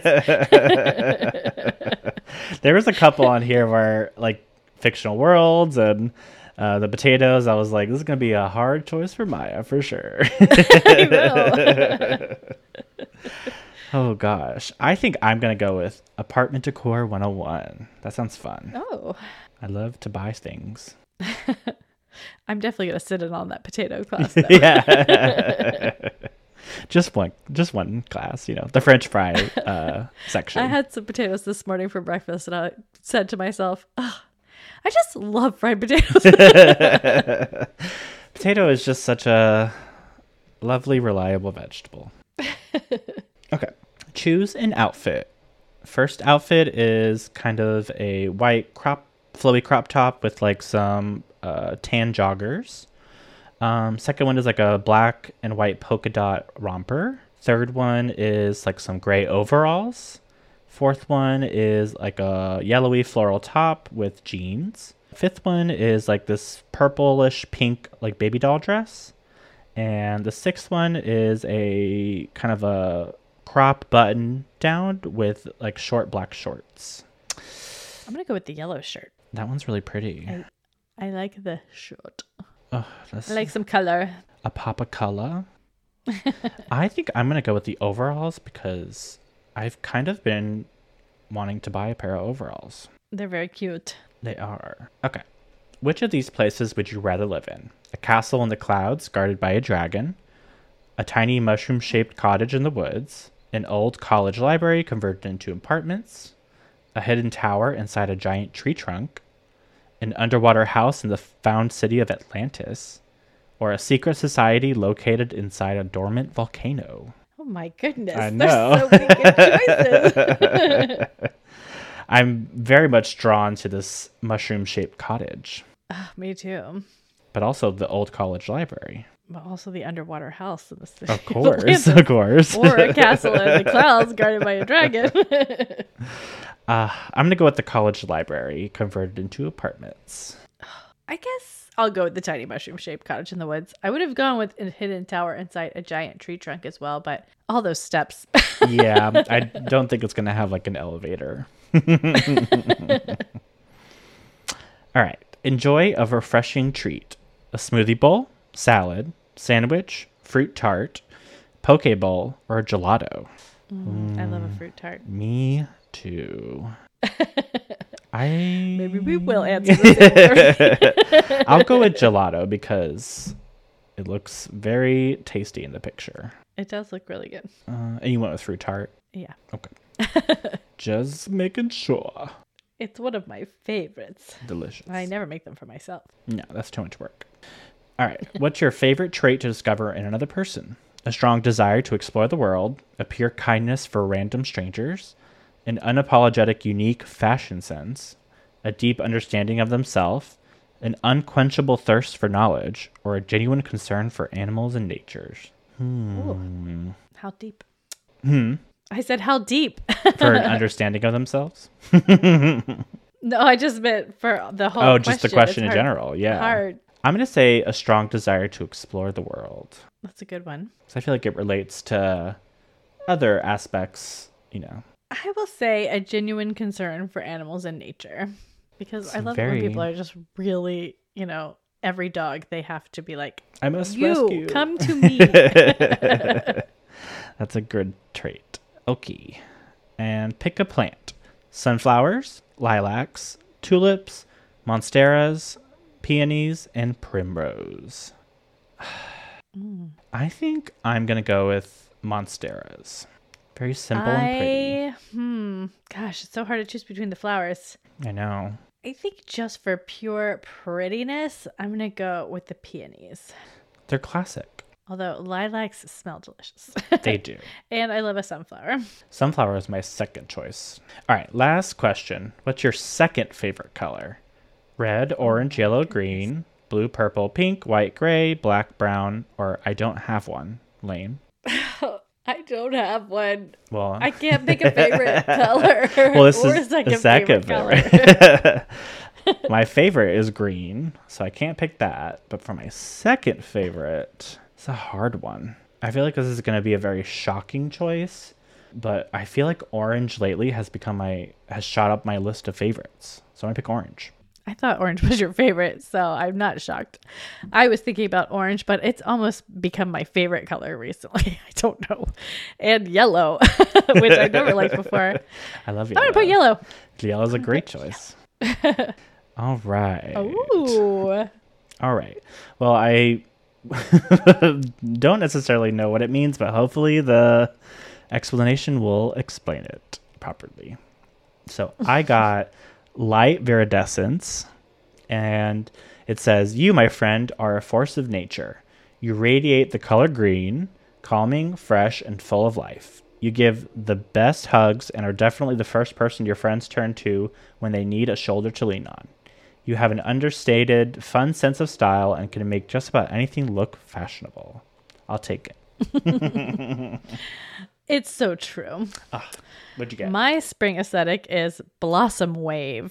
Speaker 2: There was a couple on here where, like, fictional worlds and uh, the potatoes. I was like, this is going to be a hard choice for Maya, for sure.
Speaker 1: I know.
Speaker 2: Oh, gosh. I think I'm going to go with Apartment Decor one oh one. That sounds fun.
Speaker 1: Oh,
Speaker 2: I love to buy things.
Speaker 1: I'm definitely gonna sit in on that potato class though.
Speaker 2: Yeah. Just one, just one class, you know, the French fry uh, section.
Speaker 1: I had some potatoes this morning for breakfast, and I said to myself, oh, I just love fried potatoes.
Speaker 2: Potato is just such a lovely, reliable vegetable. Okay. Choose an outfit. First outfit is kind of a white crop, flowy crop top with like some uh, tan joggers. Um, second one is like a black and white polka dot romper. Third one is like some gray overalls. Fourth one is like a yellowy floral top with jeans. Fifth one is like this purplish pink like baby doll dress. And the sixth one is a kind of a crop button down with like short black shorts.
Speaker 1: I'm gonna go with the yellow shirt.
Speaker 2: That one's really pretty.
Speaker 1: I, I like the shirt.
Speaker 2: Oh, that's
Speaker 1: I like some color.
Speaker 2: a pop of color. I think I'm gonna go with the overalls because I've kind of been wanting to buy a pair of overalls.
Speaker 1: They're very cute.
Speaker 2: They are. Okay. Which of these places would you rather live in? A castle in the clouds guarded by a dragon, a tiny mushroom-shaped cottage in the woods, an old college library converted into apartments, a hidden tower inside a giant tree trunk, an underwater house in the found city of Atlantis, or a secret society located inside a dormant volcano.
Speaker 1: Oh my goodness.
Speaker 2: I know.
Speaker 1: There's so many good choices.
Speaker 2: I'm very much drawn to this mushroom-shaped cottage,
Speaker 1: Ah, me too.
Speaker 2: but also the old college library.
Speaker 1: But also the underwater house in the city.
Speaker 2: Of course, of course.
Speaker 1: Or a castle in the clouds guarded by a dragon.
Speaker 2: uh, I'm going to go with the college library converted into apartments.
Speaker 1: I guess I'll go with the tiny mushroom-shaped cottage in the woods. I would have gone with a hidden tower inside a giant tree trunk as well, but all those steps.
Speaker 2: Yeah, I don't think it's going to have like an elevator. All right. Enjoy a refreshing treat. A smoothie bowl, salad, sandwich, fruit tart, poke bowl, or a gelato.
Speaker 1: Mm, I love a fruit tart.
Speaker 2: Me too. I
Speaker 1: Maybe we will answer this.
Speaker 2: I'll go with gelato because it looks very tasty in the picture.
Speaker 1: It does look really good.
Speaker 2: Uh, and you went with fruit tart?
Speaker 1: Yeah.
Speaker 2: Okay. Just making sure.
Speaker 1: It's one of my favorites.
Speaker 2: Delicious.
Speaker 1: I never make them for myself.
Speaker 2: No, that's too much work. All right. What's your favorite trait to discover in another person? A strong desire to explore the world, a pure kindness for random strangers, an unapologetic unique fashion sense, a deep understanding of themselves, an unquenchable thirst for knowledge, or a genuine concern for animals and nature. Hmm.
Speaker 1: Ooh, how deep?
Speaker 2: Hmm.
Speaker 1: I said how deep?
Speaker 2: For an understanding of themselves?
Speaker 1: No, I just meant for the whole
Speaker 2: Oh, just the question in
Speaker 1: It's hard-
Speaker 2: general. Yeah.
Speaker 1: Hard.
Speaker 2: I'm going to say a strong desire to explore the world.
Speaker 1: That's a good one.
Speaker 2: Because I feel like it relates to other aspects, you know.
Speaker 1: I will say a genuine concern for animals and nature. Because
Speaker 2: It's
Speaker 1: I love it
Speaker 2: very-
Speaker 1: when people are just really, you know, every dog they have to be like,
Speaker 2: I must
Speaker 1: you,
Speaker 2: rescue.
Speaker 1: come to me.
Speaker 2: That's a good trait. Okay. And pick a plant. Sunflowers, lilacs, tulips, monsteras, peonies, and primrose.
Speaker 1: Mm.
Speaker 2: I think I'm going to go with monsteras. Very simple and pretty.
Speaker 1: I, hmm, gosh, it's so hard to choose between the flowers.
Speaker 2: I know.
Speaker 1: I think just for pure prettiness, I'm going to go with the peonies.
Speaker 2: They're classic.
Speaker 1: Although lilacs smell delicious.
Speaker 2: They do.
Speaker 1: And I love a sunflower.
Speaker 2: Sunflower is my second choice. All right, last question. What's your second favorite color? Red, orange, yellow, green, blue, purple, pink, white, gray, black, brown, or I don't have one. Lame.
Speaker 1: I don't have one.
Speaker 2: Well,
Speaker 1: I can't pick a favorite color.
Speaker 2: well, this
Speaker 1: or
Speaker 2: is
Speaker 1: a second
Speaker 2: the second
Speaker 1: favorite
Speaker 2: favorite.
Speaker 1: color.
Speaker 2: My favorite is green, so I can't pick that. But for my second favorite, it's a hard one. I feel like this is going to be a very shocking choice, but I feel like orange lately has become my has shot up my list of favorites. So I'm gonna pick orange.
Speaker 1: I thought orange was your favorite, so I'm not shocked. I was thinking about orange, but it's almost become my favorite color recently. I don't know. And yellow, which I never liked before.
Speaker 2: I love
Speaker 1: I'm
Speaker 2: yellow.
Speaker 1: going to put yellow.
Speaker 2: Yellow's a great choice. All right.
Speaker 1: Ooh.
Speaker 2: All right. Well, I don't necessarily know what it means, but hopefully the explanation will explain it properly. So I got light viridescence, and it says, "You, my friend, are a force of nature. You radiate the color green, calming, fresh, and full of life. You give the best hugs and are definitely the first person your friends turn to when they need a shoulder to lean on. You have an understated, fun sense of style and can make just about anything look fashionable." I'll take it.
Speaker 1: It's so true.
Speaker 2: Ah, what'd you get?
Speaker 1: My spring aesthetic is Blossom Wave.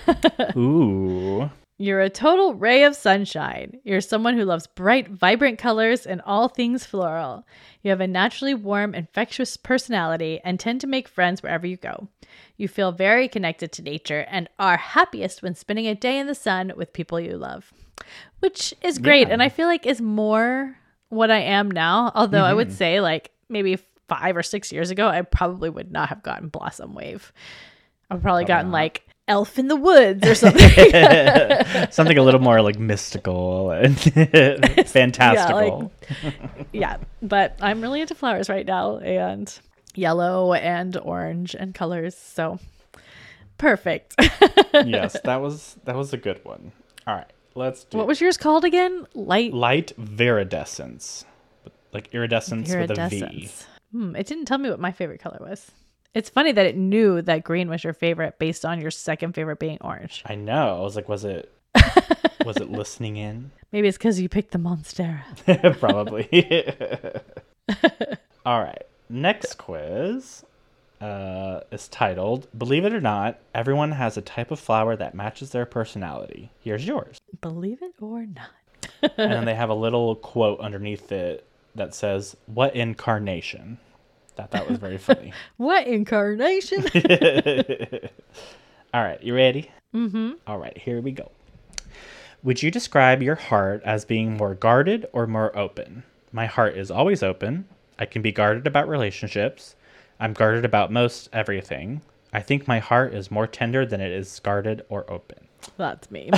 Speaker 2: Ooh.
Speaker 1: You're a total ray of sunshine. You're someone who loves bright, vibrant colors and all things floral. You have a naturally warm, infectious personality and tend to make friends wherever you go. You feel very connected to nature and are happiest when spending a day in the sun with people you love, which is great.
Speaker 2: Yeah.
Speaker 1: And I feel like is more what I am now. Although
Speaker 2: Mm-hmm.
Speaker 1: I would say like maybe five or six years ago, I probably would not have gotten Blossom Wave. I've probably gotten
Speaker 2: not.
Speaker 1: like Elf in the Woods or something.
Speaker 2: Something a little more like mystical and fantastical.
Speaker 1: Yeah, like, yeah, but I'm really into flowers right now, and yellow and orange and colors. So perfect.
Speaker 2: Yes, that was that was a good one. All right, let's do
Speaker 1: What was yours called again? Light
Speaker 2: light viridescence, like iridescence with a V.
Speaker 1: iridescence. Hmm, it didn't tell me what my favorite color was. It's funny that it knew that green was your favorite based on your second favorite being orange.
Speaker 2: I know. I was like, was it was it listening in?
Speaker 1: Maybe it's because you picked the Monstera.
Speaker 2: Probably. All right. Next quiz uh, is titled, "Believe it or not, everyone has a type of flower that matches their personality. Here's yours."
Speaker 1: Believe it or not.
Speaker 2: And then they have a little quote underneath it that says, "What incarnation?" Thought that was very funny.
Speaker 1: What incarnation?
Speaker 2: All right. You ready?
Speaker 1: Mm-hmm.
Speaker 2: All right. Here we go. Would you describe your heart as being more guarded or more open? My heart is always open. I can be guarded about relationships. I'm guarded about most everything. I think my heart is more tender than it is guarded or open.
Speaker 1: That's me.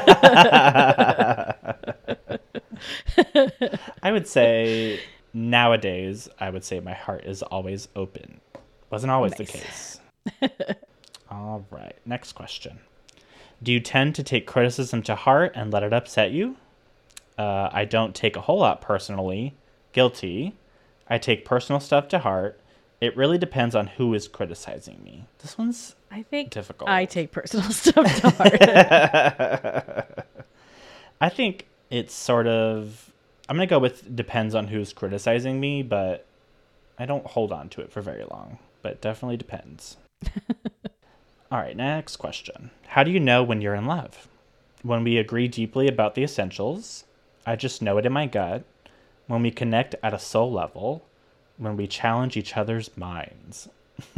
Speaker 2: I would say nowadays, I would say my heart is always open. Wasn't always the
Speaker 1: Nice.
Speaker 2: case. All right. Next question. Do you tend to take criticism to heart and let it upset you? Uh, I don't take a whole lot personally. Guilty. I take personal stuff to heart. It really depends on who is criticizing me. This one's
Speaker 1: I think
Speaker 2: difficult.
Speaker 1: I take personal stuff to heart.
Speaker 2: I think it's sort of, I'm going to go with depends on who's criticizing me, but I don't hold on to it for very long. But it definitely depends. All right, next question. How do you know when you're in love? When we agree deeply about the essentials. I just know it in my gut. When we connect at a soul level. When we challenge each other's minds.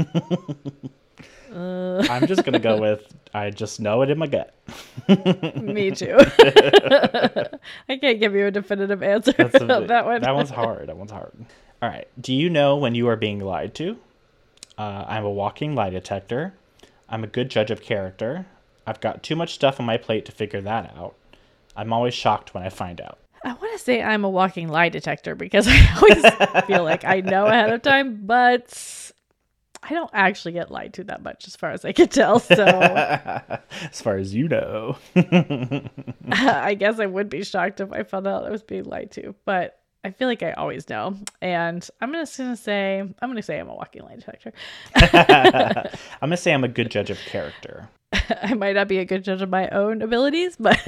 Speaker 1: uh,
Speaker 2: I'm just going to go with I just know it in my gut.
Speaker 1: me too. I can't give you a definitive answer
Speaker 2: That's a
Speaker 1: on
Speaker 2: bit-
Speaker 1: that one.
Speaker 2: That one's hard. That one's hard. All right. Do you know when you are being lied to? Uh, I'm a walking lie detector. I'm a good judge of character. I've got too much stuff on my plate to figure that out. I'm always shocked when I find out.
Speaker 1: I want to say I'm a walking lie detector because I always feel like I know ahead of time, but I don't actually get lied to that much as far as I can tell. So
Speaker 2: As far as you know.
Speaker 1: I guess I would be shocked if I found out I was being lied to, but I feel like I always know. And I'm just going to say, I'm going to say I'm a walking lie detector.
Speaker 2: I'm going to say I'm a good judge of character.
Speaker 1: I might not be a good judge of my own abilities, but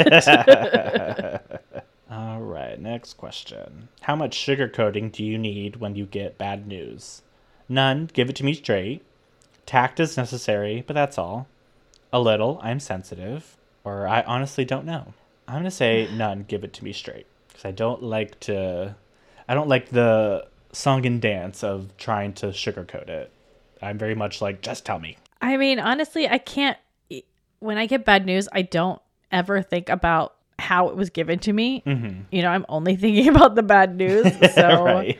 Speaker 2: All right, next question. How much sugarcoating do you need when you get bad news? None. Give it to me straight. Tact is necessary, but that's all. A little. I'm sensitive. Or I honestly don't know. I'm going to say none. Give it to me straight. Because I don't like to... I don't like the song and dance of trying to sugarcoat it. I'm very much like, just tell me.
Speaker 1: I mean, honestly, I can't. When I get bad news, I don't ever think about how it was given to me.
Speaker 2: Mm-hmm.
Speaker 1: You know, I'm only thinking about the bad news. So
Speaker 2: Right.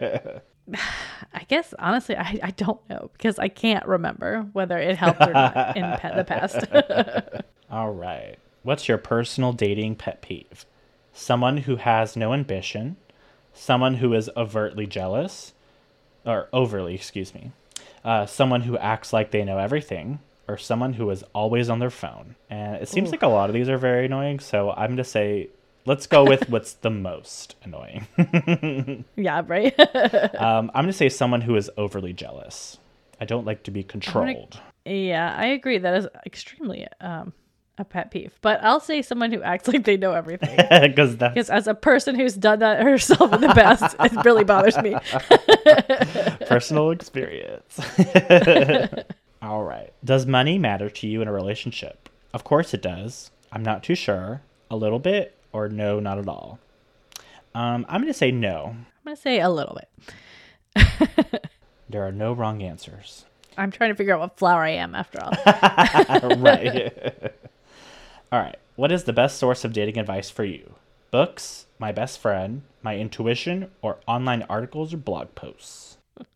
Speaker 1: I guess, honestly, I, I don't know because I can't remember whether it helped or not in pa- the past.
Speaker 2: All right. What's your personal dating pet peeve? Someone who has no ambition, someone who is overtly jealous, or overly, excuse me, uh, someone who acts like they know everything, or someone who is always on their phone. And it seems
Speaker 1: Ooh.
Speaker 2: like a lot of these are very annoying, so I'm going to say, let's go with what's the most annoying.
Speaker 1: Yeah, right?
Speaker 2: um, I'm going to say someone who is overly jealous. I don't like to be controlled.
Speaker 1: Yeah, I agree. That is extremely um, a pet peeve. But I'll say someone who acts like they know everything.
Speaker 2: Because that's
Speaker 1: Because as a person who's done that herself in the past, it really bothers me.
Speaker 2: personal experience. All right. Does money matter to you in a relationship? Of course it does. I'm not too sure. A little bit, or no, not at all. Um, I'm going to say no.
Speaker 1: I'm going to say a little bit.
Speaker 2: There are no wrong answers.
Speaker 1: I'm trying to figure out what flower I am after all.
Speaker 2: Right. All right. What is the best source of dating advice for you? Books, my best friend, my intuition, or online articles or blog posts?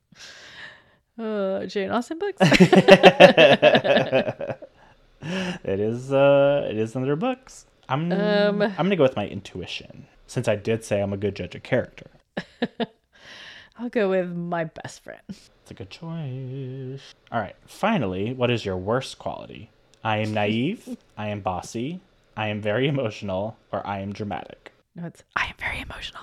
Speaker 1: Uh, Jane Austen books?
Speaker 2: It is uh it is under books. I'm
Speaker 1: Um,
Speaker 2: I'm gonna go with my intuition, since I did say I'm a good judge of character.
Speaker 1: I'll go with my best friend.
Speaker 2: It's a good choice. All right. Finally, what is your worst quality? I am naive, I am bossy, I am very emotional, or I am dramatic.
Speaker 1: No, it's I am very emotional.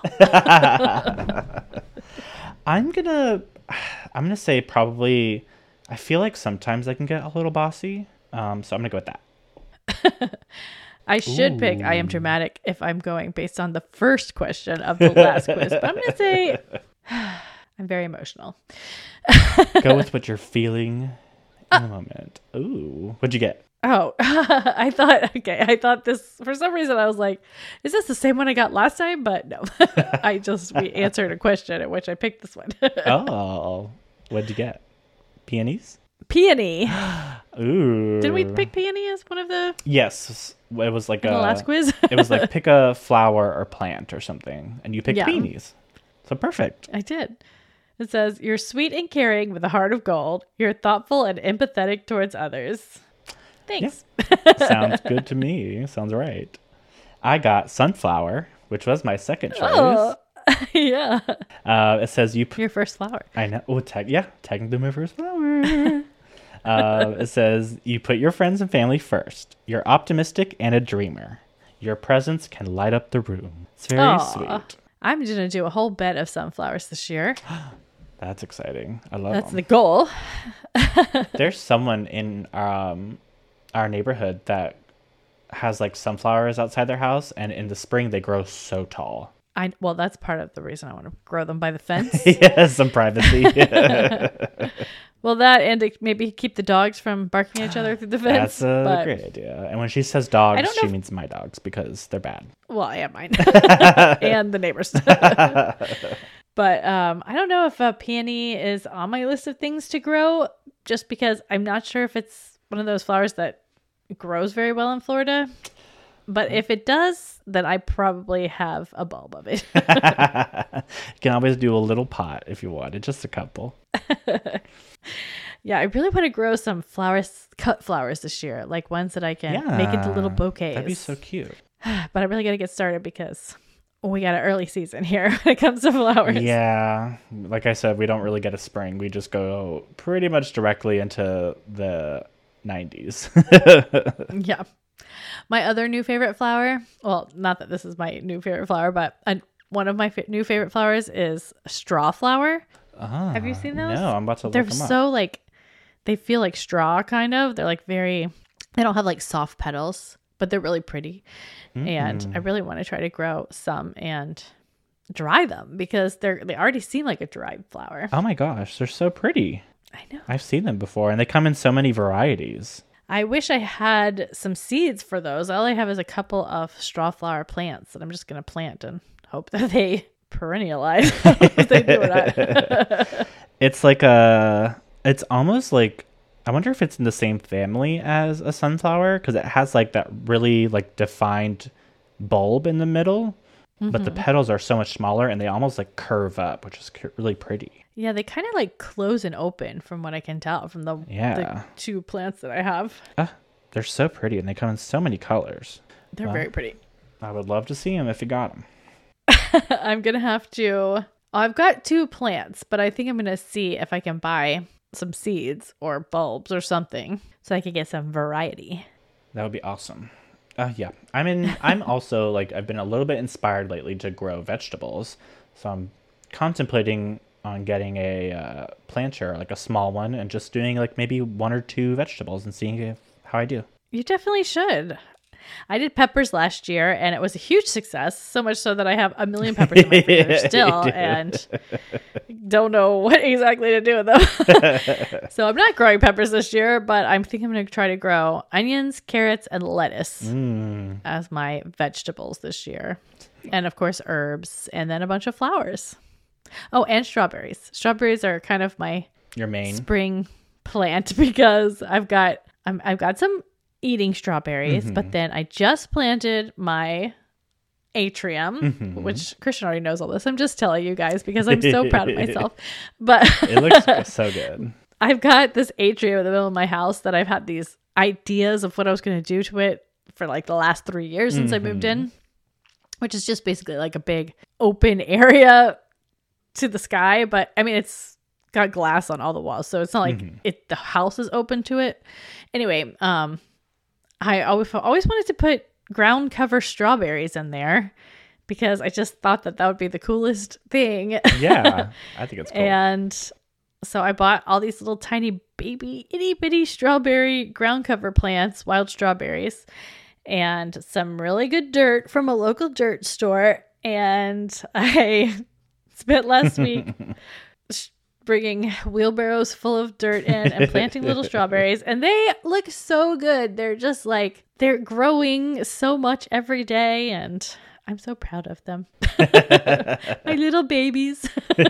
Speaker 2: I'm gonna I'm gonna say probably I feel like sometimes I can get a little bossy. Um, so I'm gonna go with that.
Speaker 1: I should pick I am dramatic if I'm going based on the first question of the last quiz. But I'm going to say I'm very emotional.
Speaker 2: Go with what you're feeling in the moment. Ooh, what'd you get?
Speaker 1: Oh, I thought, okay, I thought this, for some reason I was like, is this the same one I got last time? But no, I just, we answered a question at which I picked this one.
Speaker 2: Oh, what'd you get? Peonies?
Speaker 1: Peony.
Speaker 2: Ooh.
Speaker 1: Did we pick peony as one of the,
Speaker 2: Yes. It was like
Speaker 1: in
Speaker 2: a,
Speaker 1: the last quiz?
Speaker 2: it was like pick a flower or plant or something. And you picked
Speaker 1: Yeah.
Speaker 2: peonies. So perfect.
Speaker 1: I did. It says, you're sweet and caring with a heart of gold. You're thoughtful and empathetic towards others. Thanks.
Speaker 2: Sounds good to me. Sounds right. I got sunflower, which was my second choice.
Speaker 1: Oh, yeah.
Speaker 2: Uh, it says you. P-
Speaker 1: Your first flower.
Speaker 2: I know. Oh, te- yeah, technically my first flower. uh, it says you put your friends and family first. You're optimistic and a dreamer. Your presence can light up the room. It's very
Speaker 1: Aw.
Speaker 2: sweet.
Speaker 1: I'm going to do a whole bed of sunflowers this year.
Speaker 2: That's exciting. I love
Speaker 1: That's
Speaker 2: them.
Speaker 1: the goal.
Speaker 2: There's someone in um our neighborhood that has like sunflowers outside their house, and in the spring they grow so tall.
Speaker 1: I well, that's part of the reason I want to grow them by the fence.
Speaker 2: Yeah, some privacy.
Speaker 1: Well, that and to maybe keep the dogs from barking at each other through the fence.
Speaker 2: That's a
Speaker 1: but,
Speaker 2: great idea. And when she says dogs,
Speaker 1: I don't know
Speaker 2: she
Speaker 1: if-
Speaker 2: means my dogs because they're bad.
Speaker 1: Well, yeah, mine and the neighbors. But um, I don't know if a peony is on my list of things to grow, just because I'm not sure if it's one of those flowers that grows very well in Florida. But if it does, then I probably have a bulb of it.
Speaker 2: You can always do a little pot if you wanted, just a couple.
Speaker 1: Yeah, I really want to grow some flowers, cut flowers this year, like ones that I can
Speaker 2: Yeah,
Speaker 1: make into little bouquets.
Speaker 2: That'd be so cute.
Speaker 1: But I really got to get started because we got an early season here when it comes to flowers.
Speaker 2: Yeah, like I said, we don't really get a spring. We just go pretty much directly into the nineties.
Speaker 1: Yeah. My other new favorite flower, well, not that this is my new favorite flower, but I, one of my fa- new favorite flowers is straw flower.
Speaker 2: Ah,
Speaker 1: Have you seen those?
Speaker 2: No, I'm about to
Speaker 1: They're
Speaker 2: look them up.
Speaker 1: so like, they feel like straw kind of. They're like very, they don't have like soft petals, but they're really pretty. And I really want to try to grow some and dry them because they're, they already seem like a dried flower.
Speaker 2: Oh my gosh, they're so pretty.
Speaker 1: I know.
Speaker 2: I've seen them before, and they come in so many varieties.
Speaker 1: I wish I had some seeds for those. All I have is a couple of straw flower plants that I'm just going to plant and hope that they perennialize. If they do or not.
Speaker 2: It's like a, it's almost like, I wonder if it's in the same family as a sunflower, because it has like that really like defined bulb in the middle, but the petals are so much smaller and they almost like curve up, which is cu- really pretty.
Speaker 1: Yeah, they kind of like close and open from what I can tell from the,
Speaker 2: Yeah.
Speaker 1: the two plants that I have.
Speaker 2: Ah, they're so pretty and they come in so many colors.
Speaker 1: They're
Speaker 2: Well,
Speaker 1: very pretty.
Speaker 2: I would love to see them if you got them.
Speaker 1: I'm going to have to, I've got two plants, but I think I'm going to see if I can buy some seeds or bulbs or something so I can get some variety.
Speaker 2: That would be awesome. Uh, yeah, I'm in. I'm also like I've been a little bit inspired lately to grow vegetables, so I'm contemplating on getting a uh, planter, like a small one, and just doing like maybe one or two vegetables and seeing if, how I do.
Speaker 1: You definitely should. I did peppers last year and it was a huge success, so much so that I have a million peppers in my freezer still and don't know what exactly to do with them. So I'm not growing peppers this year, but I'm thinking I'm going to try to grow onions, carrots, and lettuce
Speaker 2: Mm.
Speaker 1: as my vegetables this year. And of course, herbs, and then a bunch of flowers. Oh, and strawberries. Strawberries are kind of my
Speaker 2: Your main.
Speaker 1: spring plant because I've got I'm, I've got some eating strawberries,
Speaker 2: Mm-hmm.
Speaker 1: but then I just planted my atrium,
Speaker 2: Mm-hmm.
Speaker 1: which Christian already knows all this. I'm just telling you guys because I'm so proud of myself. But
Speaker 2: It looks so good.
Speaker 1: I've got this atrium in the middle of my house that I've had these ideas of what I was going to do to it for like the last three years since
Speaker 2: Mm-hmm.
Speaker 1: I moved in, which is just basically like a big open area to the sky. But I mean, it's got glass on all the walls, so it's not like
Speaker 2: Mm-hmm.
Speaker 1: it the house is open to it. Anyway, um, I always always wanted to put ground cover strawberries in there because I just thought that that would be the coolest thing.
Speaker 2: Yeah, I think it's cool.
Speaker 1: And so I bought all these little tiny baby itty bitty strawberry ground cover plants, wild strawberries, and some really good dirt from a local dirt store. And I spent last week sh- bringing wheelbarrows full of dirt in and planting little strawberries, and they look so good. They're just like, they're growing so much every day, and I'm so proud of them. My little babies.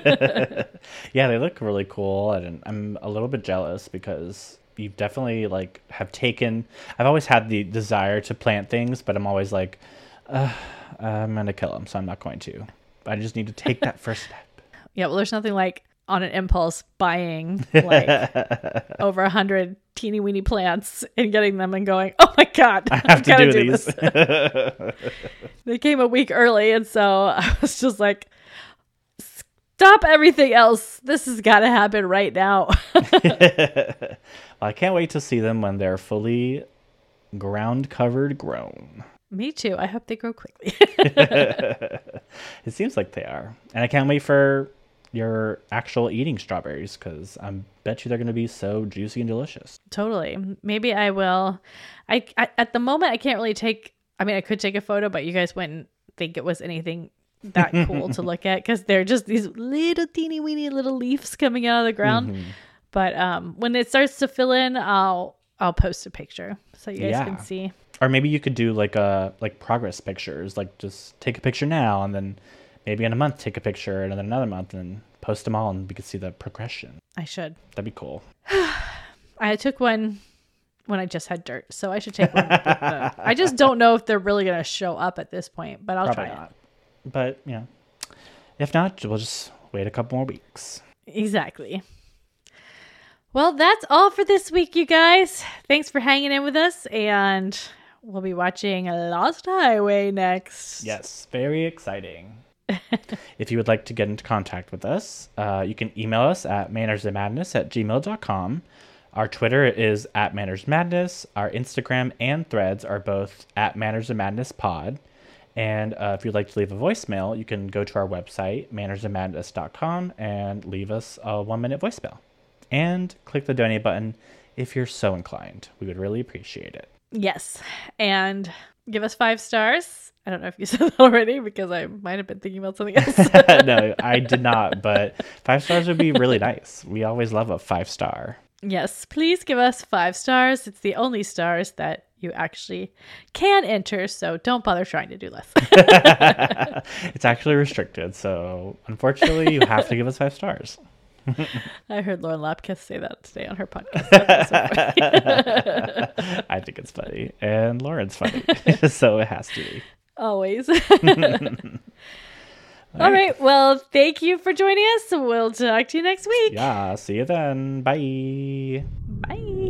Speaker 2: Yeah, they look really cool, and I'm a little bit jealous because you definitely like have taken. I've always had the desire to plant things, but I'm always like, uh, I'm gonna kill them, so I'm not going to. I just need to take that first step.
Speaker 1: Yeah, well, there's nothing like on an impulse buying like over a hundred teeny weeny plants and getting them and going, oh my God,
Speaker 2: I have to do,
Speaker 1: do
Speaker 2: these.
Speaker 1: this. They came a week early, and so I was just like, stop everything else. This has got to happen right now.
Speaker 2: Well, I can't wait to see them when they're fully ground covered grown.
Speaker 1: Me too. I hope they grow quickly.
Speaker 2: It seems like they are. And I can't wait for your actual eating strawberries because I bet you they're going to be so juicy and delicious.
Speaker 1: Totally. Maybe I will. I, I at the moment I can't really take. I mean, I could take a photo, but you guys wouldn't think it was anything that cool to look at because they're just these little teeny weeny little leaves coming out of the ground.
Speaker 2: Mm-hmm.
Speaker 1: But um, when it starts to fill in, I'll I'll post a picture so you guys
Speaker 2: Yeah.
Speaker 1: can see.
Speaker 2: Or maybe you could do like a like progress pictures, like just take a picture now and then maybe in a month take a picture and then another month and post them all and we could see the progression.
Speaker 1: I should.
Speaker 2: That'd be cool.
Speaker 1: I took one when I just had dirt, so I should take one. with the- I just don't know if they're really gonna show up at this point, but I'll
Speaker 2: Probably
Speaker 1: try
Speaker 2: not. But, you know, if not, we'll just wait a couple more weeks.
Speaker 1: it. Exactly. Well, that's all for this week, you guys. Thanks for hanging in with us, and we'll be watching Lost Highway next.
Speaker 2: Yes, very exciting. If you would like to get into contact with us, uh, you can email us at mannersandmadness at gmail dot com. Our Twitter is at mannersmadness. Our Instagram and Threads are both at mannersandmadnesspod. And uh, if you'd like to leave a voicemail, you can go to our website, manners and madness dot com, and leave us a one-minute voicemail. And click the donate button if you're so inclined. We would really appreciate it.
Speaker 1: Yes, and give us five stars. I don't know if you said that already because I might have been thinking about something else.
Speaker 2: No, I did not, but five stars would be really nice. We always love a five star.
Speaker 1: Yes, please give us five stars. It's the only stars that you actually can enter, so don't bother trying to do less.
Speaker 2: It's actually restricted, so unfortunately, you have to give us five stars.
Speaker 1: I heard Lauren Lapkus say that today on her podcast. That was so funny.
Speaker 2: I think it's funny, and Lauren's funny, so it has to be.
Speaker 1: Always. All right. Well, thank you for joining us. We'll talk to you next week.
Speaker 2: Yeah, see you then. Bye.
Speaker 1: Bye.